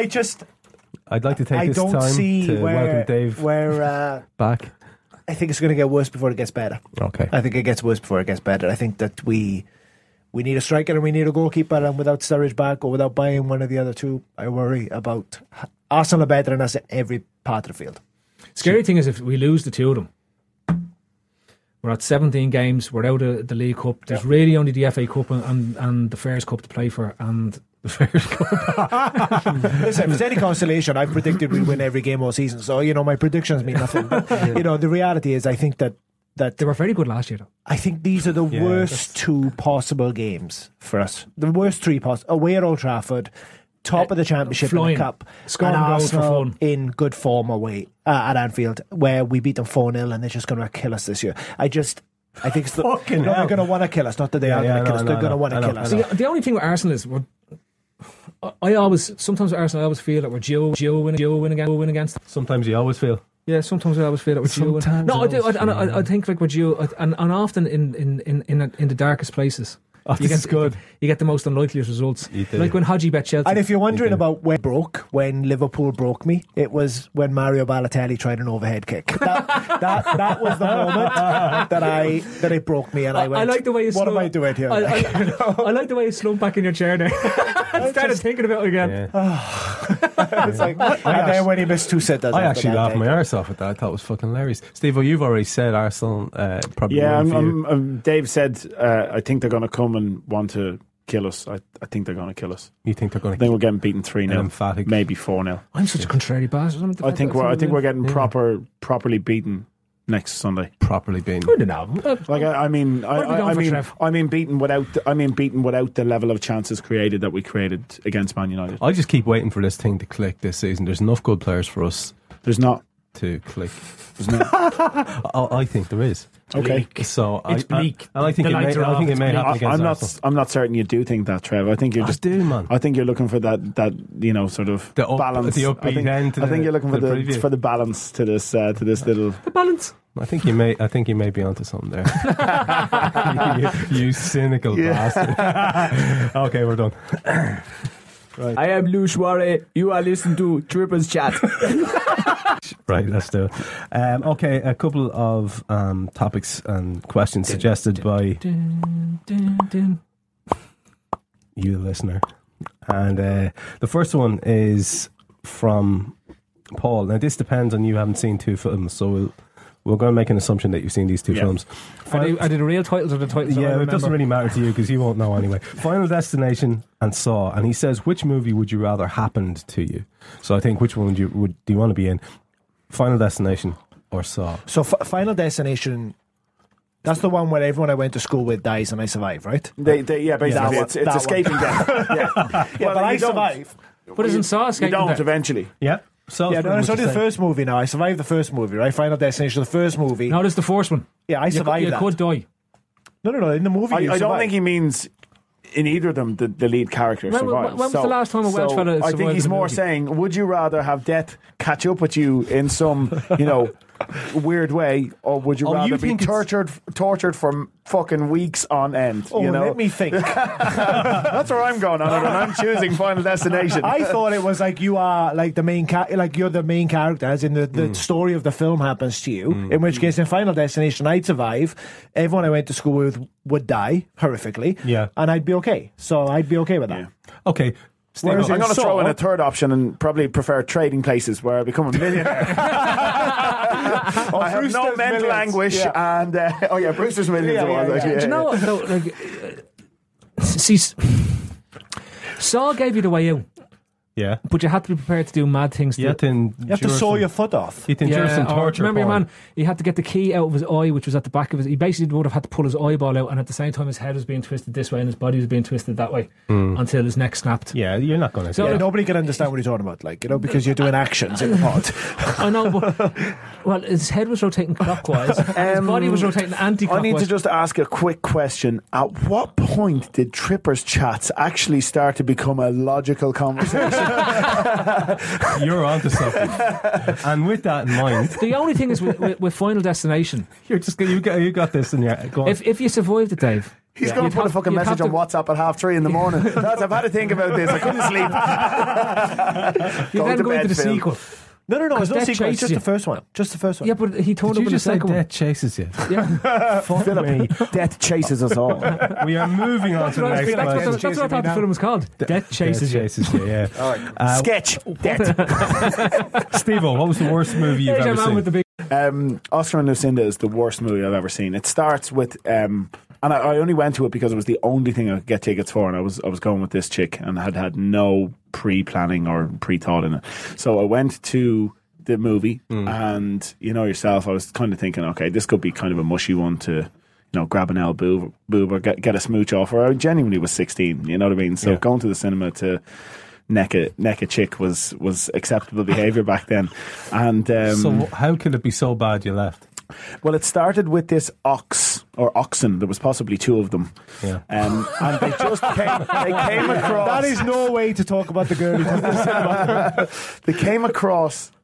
I'd like to take this time to welcome Dave back. I think it's going to get worse before it gets better. Okay. I think it gets worse before it gets better. I think that we need a striker and we need a goalkeeper, and without Sturridge back or without buying one of the other two, I worry about Arsenal are better than us in every part of the field. Scary thing is, if we lose the two of them, we're at 17 games, we're out of the League Cup. There's really only the FA Cup and the Fairs Cup to play for, and the Fairs Cup. Listen, if it's any consolation, I've predicted we'll win every game all season, so my predictions mean nothing. But, the reality is, I think that they were very good last year, though. I think these are the worst two possible games for us. The worst three possible. Away at Old Trafford, top of the Championship in the Cup, scoring and goals for Arsenal fun. in good form away at Anfield, where we beat them 4-0 and they're just going to kill us this year. I think they're going to want to kill us. Not that they are going to kill us. They're going to want to kill us. The only thing with Arsenal is, sometimes with Arsenal I always feel that we're due win against them. Sometimes you always feel. Yeah, sometimes I always feel it with you. Sometimes No, I do. I also- I think like with you, and often in the darkest places. Oh, this is good. You get the most unlikeliest results. You do. Like when Hadji bet Chelsea. And if you're wondering do. about when Liverpool broke me, it was when Mario Balotelli tried an overhead kick. That was the moment that it broke me, and I went, I like the way you what am slump- I doing here? I like the way you slump back in your chair there. I started thinking about it again. Yeah. It's like, and then when he missed 2 sitters, I after actually that laughed day. my arse off at that. I thought it was fucking hilarious. Steve, you've already said Arsenal probably. Yeah, won for you. Dave said, I think they're going to come and want to kill us. I think they're going to kill us. You think they're going I think to we're getting beaten 3-0, emphatic. maybe 4-0. I'm such a contrary bastard. I think we're getting Yeah. properly beaten next Sunday. properly been? I don't know. Like I mean, What are we going for, Trev? I mean beaten without the level of chances created that we created against Man United. I just keep waiting for this thing to click this season. There's enough good players for us There's not. to click. There's not. I think there is. Okay. So It's bleak. I think The it may. lights are I think off, it may it's happen bleak. against Arsenal. I'm not certain you do think that, Trev. I think you're I just. do, man. I think you're looking for that sort of The balance. the upbeat end to I think the- you're looking to for the preview. for the balance to this little. The balance. I think you may be onto something there. you cynical bastard. Okay, we're done. I am Lou Suarez. You are listening to Trippers Chat. Right, let's do it. Okay, a couple of topics and questions suggested by you, the listener. And the first one is from Paul. Now, this depends on you haven't seen 2 films, so we're going to make an assumption that you've seen these 2 films. Are they the real titles or the titles? that I Yeah, it remember? doesn't really matter to you because you won't know anyway. Final Destination and Saw, and he says, which movie would you rather happened to you? So I think which one do you want to be in? Final Destination or Saw? So Final Destination, that's the one where everyone I went to school with dies and I survive, right? Basically, that it's one. escaping death. Yeah, But I survive. But isn't Saw You escaping don't death? eventually. Yeah. So Yeah, no, it's only the first movie now. I survived the first movie, right? Final Destination, the first movie. No, this is the first one. Yeah, I survived You that. could die. No. In the movie, you I don't survive. think he means in either of them the lead character When survives. was the last time a Welsh fella I think survived he's in a more movie? saying, would you rather have death catch up with you in some, weird way, or would you Oh, rather you be think tortured for fucking weeks on end? Oh, let me think. That's where I'm going on it, and I'm choosing Final Destination. I thought it was like you are like the main like you're the main character, as in the story of the film happens to you. In which case, in Final Destination, I'd survive. Everyone I went to school with would die horrifically. Yeah. and I'd be okay. So I'd be okay with that. Yeah. Okay. Steve, Whereas I'm going to Saw- throw in a third option and probably prefer trading places where I become a millionaire. I have no Brewster's mental Millions. anguish, Yeah. and Brewster's Millions. Yeah, it was yeah, actually, yeah. Do you know what, though, see, Saw gave you the way out, yeah. but you had to be prepared to do mad things. You have to You have to saw your foot off. You have to endure some or torture. remember your porn. man? He had to get the key out of his eye, which was at the back of his. He basically would have had to pull his eyeball out, and at the same time, his head was being twisted this way, and his body was being twisted that way until his neck snapped. Yeah, you're not going to. So, Yeah, like, nobody can understand what you're talking about, because you're doing actions in the pod. I know, but well, his head was rotating clockwise, and his body was rotating I anti-clockwise. need to just ask a quick question. At what point did Trippers Chats actually start to become a logical conversation? You're onto something. And with that in mind, The only thing is with Final Destination, you got this in your. Go on. if you survived it, Dave, He's going you'd to put a have- fucking you'd message have on WhatsApp at 3:30 in the morning. Lads, I've had to think about this. I couldn't sleep. You then to go into bed, the Phil. sequel. No, it's Because no Death sequel. It's chases just you. the first one. Just the first one. Yeah, but he turned Did up you in the just say second one. death chases you? Yeah. Fuck me. Death chases us all. We are moving on That's to the what I next that's question. what I thought the film was called. Death Chases You. Yeah. Sketch. Death. Steve-O, what was the worst movie you've There's your ever man seen? with the big. Oscar and Lucinda is the worst movie I've ever seen. It starts with, and I only went to it because it was the only thing I could get tickets for, and I was going with this chick and had no pre-planning or pre-thought in it. So I went to the movie, and you know yourself, I was kind of thinking, okay, this could be kind of a mushy one to, grab an L boob or get a smooch off. Or I genuinely was 16, you know what I mean? So going to the cinema to neck a chick was acceptable behaviour back then. And So how could it be so bad you left? well, it started with this oxen. There was possibly 2 of them. Yeah. And they just came across. That is no way to talk about the girl who comes to the cinema. They came across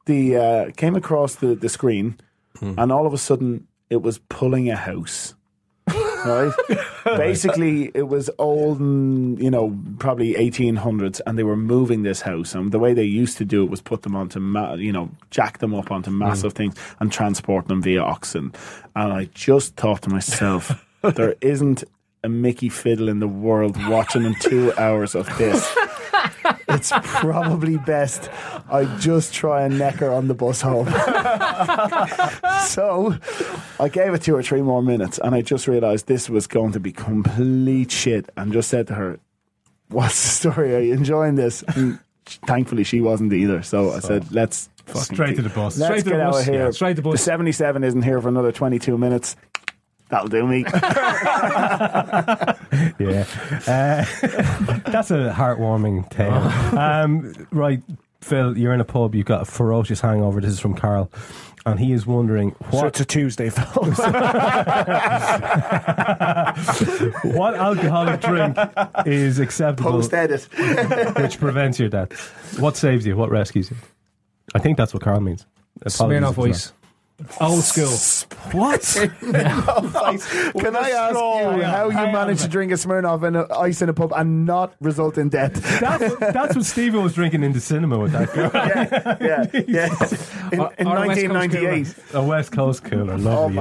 the screen, and all of a sudden it was pulling a house. Right? Basically, it was old, and, probably 1800s, and they were moving this house. And the way they used to do it was put them onto, jack them up onto massive things and transport them via oxen. And I just thought to myself, there isn't a Mickey Fiddle in the world watching in 2 hours of this. It's probably best I just try and neck her on the bus home. So I gave it 2 or 3 more minutes, and I just realised this was going to be complete shit, and just said to her, "What's the story? Are you enjoying this?" And thankfully she wasn't either. So I said, let's fucking straight to the bus. Let's Straight to get the out bus. of here. Yeah, straight to the bus. The 77 isn't here for another 22 minutes. That'll do me. Yeah. That's a heartwarming tale. Right, Phil, you're in a pub, you've got a ferocious hangover. This is from Carl, and he is wondering So what it's a Tuesday, fellas. what alcoholic drink is acceptable Post-edit. which prevents your death. What saves you? What rescues you? I think that's what Carl means. Apologies Smirnoff if it's Ice. Old school. What? Can I ask you how you managed to drink a Smirnoff and ice in a pub and not result in death? That's what Steve was drinking in the cinema with that girl. Yeah. In Or a West Coast 1998. A West Coast cooler, lovely.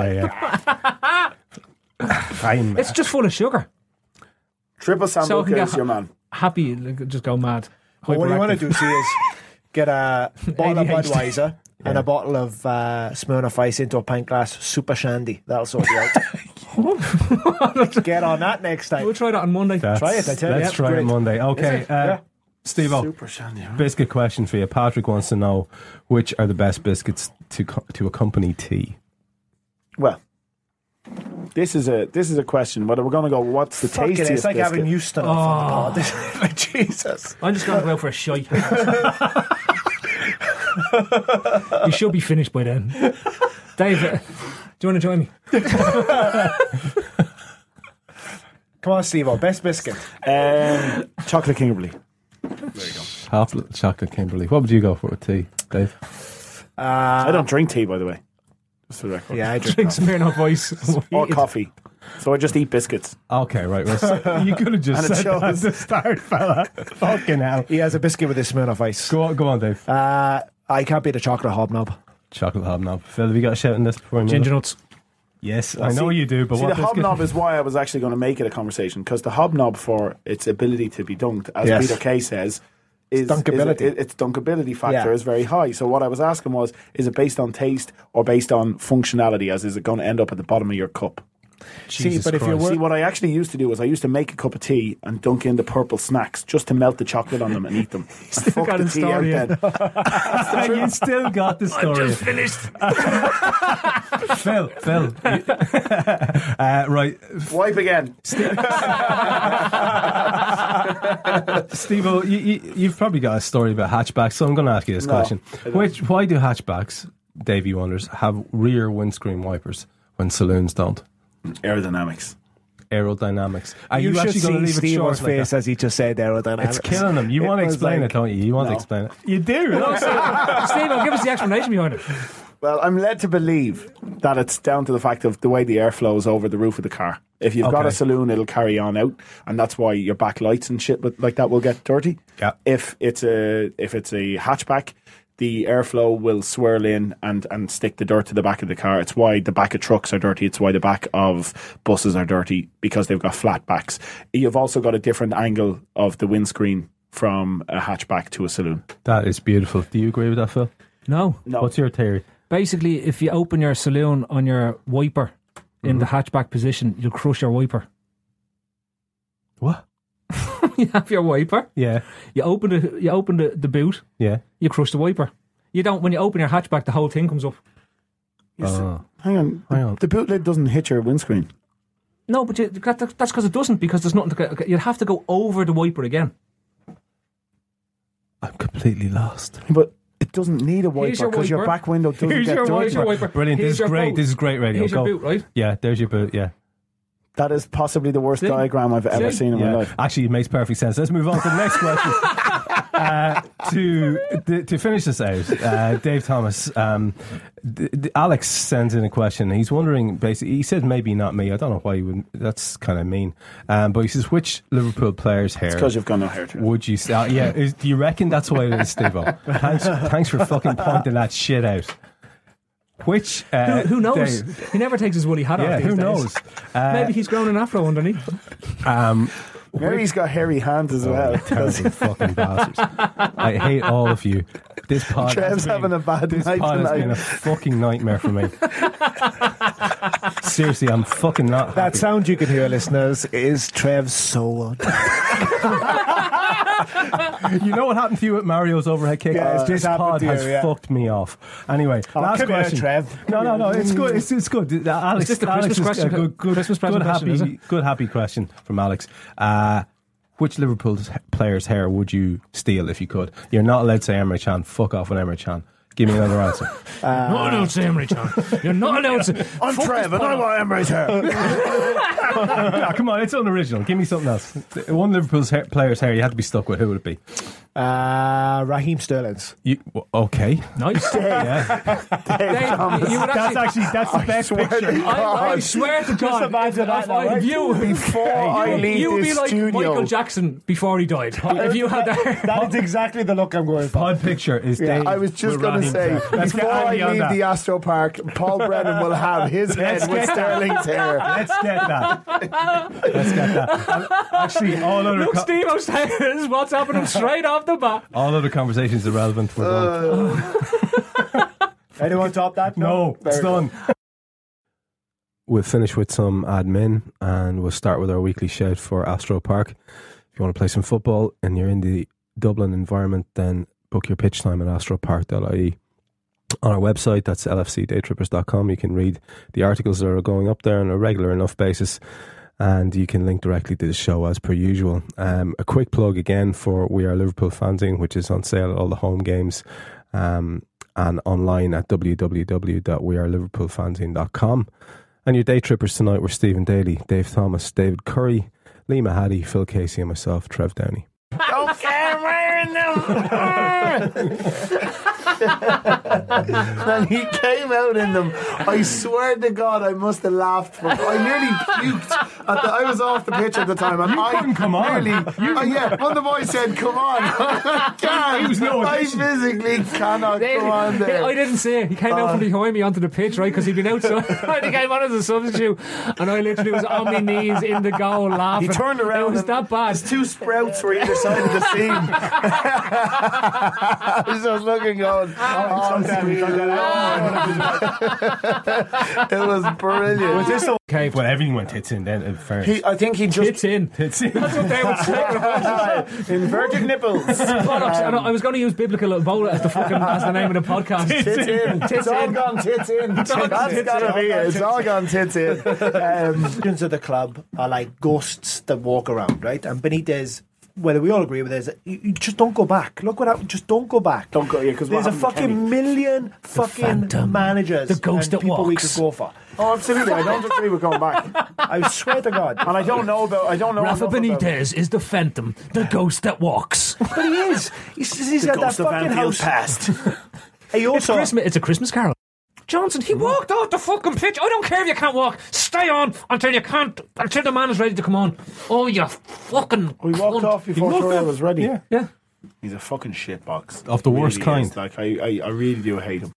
I'm It's just full of sugar. Triple So sample I can get kills your man. happy, like, just go mad. But what you want to Hyperactive. do, see, is get a bottle of ADHD. Budweiser and a bottle of Smirnoff Ice into a pint glass. Super shandy. That'll sort you out. Get on that next time. We'll try that on Monday. Try it, I tell you. Let's try it Great. Monday. Okay, Yeah. Steve-O, Super shandy. Huh? biscuit question for you. Patrick wants to know which are the best biscuits to accompany tea. Well, this is a question. Whether we're going to go, what's the Fuck it, tastiest it's like biscuit? having Houston on the pod. Like, Jesus. I'm just going to go out for a shite. You should be finished by then. Dave, do you want to join me? Come on, Steve-O. Best biscuit. Chocolate Kimberley. Chocolate Kimberley. What would you go for with tea, Dave? I don't drink tea, by the way. Just for the record. Yeah, I drink Drink coffee. Smirnoff Ice. Or coffee. So I just eat biscuits. Okay, right. Well, so you could have just And it said that at shows. the start, fella. Fucking hell. He has a biscuit with his Smirnoff Ice. Go on, Dave. I can't beat a chocolate hobnob. Chocolate hobnob. Phil, have you got a shout in this before we move Ginger on? nuts. Yes, I know you do, but See, what the biscuit? hobnob is why I was actually going to make it a conversation, because the hobnob, for its ability to be dunked, as Yes. Peter Kay says, is Dunkability. its dunkability factor Yeah. is very high. So what I was asking was, is it based on taste or based on functionality? As is it going to end up at the bottom of your cup? See, but if you're See, what I actually used to do was I used to make a cup of tea and dunk in the purple snacks just to melt the chocolate on them and eat them. And fuck got the his tea out story in. then. You still got the story. Finished. Phil. Right. Wipe again. Steve-O, you've probably got a story about hatchbacks, so I'm going to ask you this No, question. I don't. Why do hatchbacks, Davey wonders, have rear windscreen wipers when saloons don't? Aerodynamics. Aerodynamics. Are you you, should actually going to see leave it Steve's short like face that? as he just said aerodynamics. It's killing him. You want to was explain like- it, don't you? You want to No. explain it. You do. Steve, give us the explanation behind it. Well, I'm led to believe that it's down to the fact of the way the air flows over the roof of the car. If you've got Okay. a saloon, it'll carry on out, and that's why your backlights and shit like that will get dirty. Yeah. If it's a hatchback, the airflow will swirl in and stick the dirt to the back of the car. It's why the back of trucks are dirty. It's why the back of buses are dirty, because they've got flat backs. You've also got a different angle of the windscreen from a hatchback to a saloon. That is beautiful. Do you agree with that, Phil? No. No. What's your theory? Basically, if you open your saloon on your wiper in the hatchback position, you'll crush your wiper. What? You have your wiper. Yeah. You open the boot. Yeah. You crush the wiper. You don't. When you open your hatchback, the whole thing comes up. Oh. Hang on. The boot lid doesn't hit your windscreen. No, but that's because it doesn't. Because there's nothing. You'd have to go over the wiper again. I'm completely lost. But it doesn't need a Here's wiper your because your wiper. back window doesn't Here's get your dirty. wiper. Brilliant. Here's This is your great. boot. This is great radio. Here's your Go. boot, right? Yeah, there's your boot. Yeah. That is possibly the worst See? diagram I've ever See? seen in my Yeah. life. Actually, it makes perfect sense. Let's move on to the next question. to finish this out, Dave Thomas, Alex sends in a question. He's wondering, basically, he said maybe not me. I don't know why he would. That's kind of mean. But he says, which Liverpool player's hair? It's because you've got no hair. Would you? Do you reckon that's why it is, Steve-O? Thanks for fucking pointing that shit out. Which who knows? Dave? He never takes his woolly hat off. Who these days. knows? Maybe he's grown an afro underneath. Maybe he's got hairy hands as well. Terrible fucking bastards. I hate all of you. This pod Trev's having a bad this night pod has tonight. been a fucking nightmare for me. Seriously, I'm fucking not That happy. sound you can hear, listeners, is Trev's soul. You know what happened to you at Mario's overhead kick? Yeah, This happened pod to you, has yeah. fucked me off. Anyway, last come here, question. Trev. No, it's good. It's good. Alex, Is this the Alex Christmas is a question? good, Christmas present question, is it? good, happy question from Alex. Which Liverpool player's hair would you steal if you could? You're not allowed to say Emre Can. Fuck off with Emre Can. Give me another answer. Not allowed to say Emre Can. You're not allowed to. I'm Trev and I want Emre's hair. Yeah, come on, it's unoriginal. Give me something else. One Liverpool's player's hair you had to be stuck with. Who would it be? Raheem Sterling's. Okay. Nice. Yeah. Dave, you would That's the best picture. I swear to God, imagine that now, right? Before I leave you would be this like studio. Michael Jackson before he died. If you had that. That is exactly the look I'm going for. Pod picture is Yeah, Dave I was just with going to Raheem say, Sterling. Let's get before I Andy on leave that. the Astro Park, Paul Brennan will have his head with Sterling's hair. Let's get that. And actually, all other Look, Steve says what's happening straight off the bat. all other conversations irrelevant. We're done. Anyone top that? No, it's done. We'll finish with some admin and we'll start with our weekly shout for Astro Park. If you want to play some football and you're in the Dublin environment, then book your pitch time at astropark.ie. On our website, that's lfcdaytrippers.com, you can read the articles that are going up there on a regular enough basis, and you can link directly to the show as per usual. A quick plug again for We Are Liverpool Fanzine, which is on sale at all the home games and online at www.weareliverpoolfanzine.com. And your day trippers tonight were Stephen Daly, Dave Thomas, David Curry, Lee Mahady, Phil Casey and myself, Trev Downey. Don't care wearing them. And he came out in them. I swear to God, I must have laughed. I nearly puked. I was off the pitch at the time, and I couldn't come on. Nearly, one of the boys said, "Come on." I can't. I physically cannot go on there. I didn't say it. He came out from behind me onto the pitch, right? Because he'd been outside. He came on as a substitute, and I literally was on my knees in the goal laughing. He turned around. It was and that bad. His two sprouts were either side of the seam. I was just looking, going, it was brilliant. Was this okay? Well, everything went tits in then. I think he just Tits in. Tits in. That's what they would say. inverted nipples. Bollocks. I was going to use biblical Ebola as the name of the podcast. Tits in. Tits It's all in. gone tits in. That's gotta be it. It's all gone tits in. Legends of the club are like ghosts that walk around, right? And Benitez, whether we all agree with this, you just don't go back. Look what happened. Just don't go back. Don't go, yeah, because There's a fucking million fucking Phantom. managers, The ghost and that people we walks. could go for. Oh, absolutely. I don't agree with going back. I swear to God. And I don't know Rafa enough about Benitez is the Phantom, the ghost that walks. But he is. He's the got that ghost of fucking Anfield house. past. He also, It's a Christmas carol. Johnson, he walked off the fucking pitch. I don't care if you can't walk. Stay on until the man is ready to come on. Oh, you fucking We walked cunt. off before Torreira was ready. Yeah. Yeah. He's a fucking shitbox. Of the worst Really kind. is. Like I really do hate him.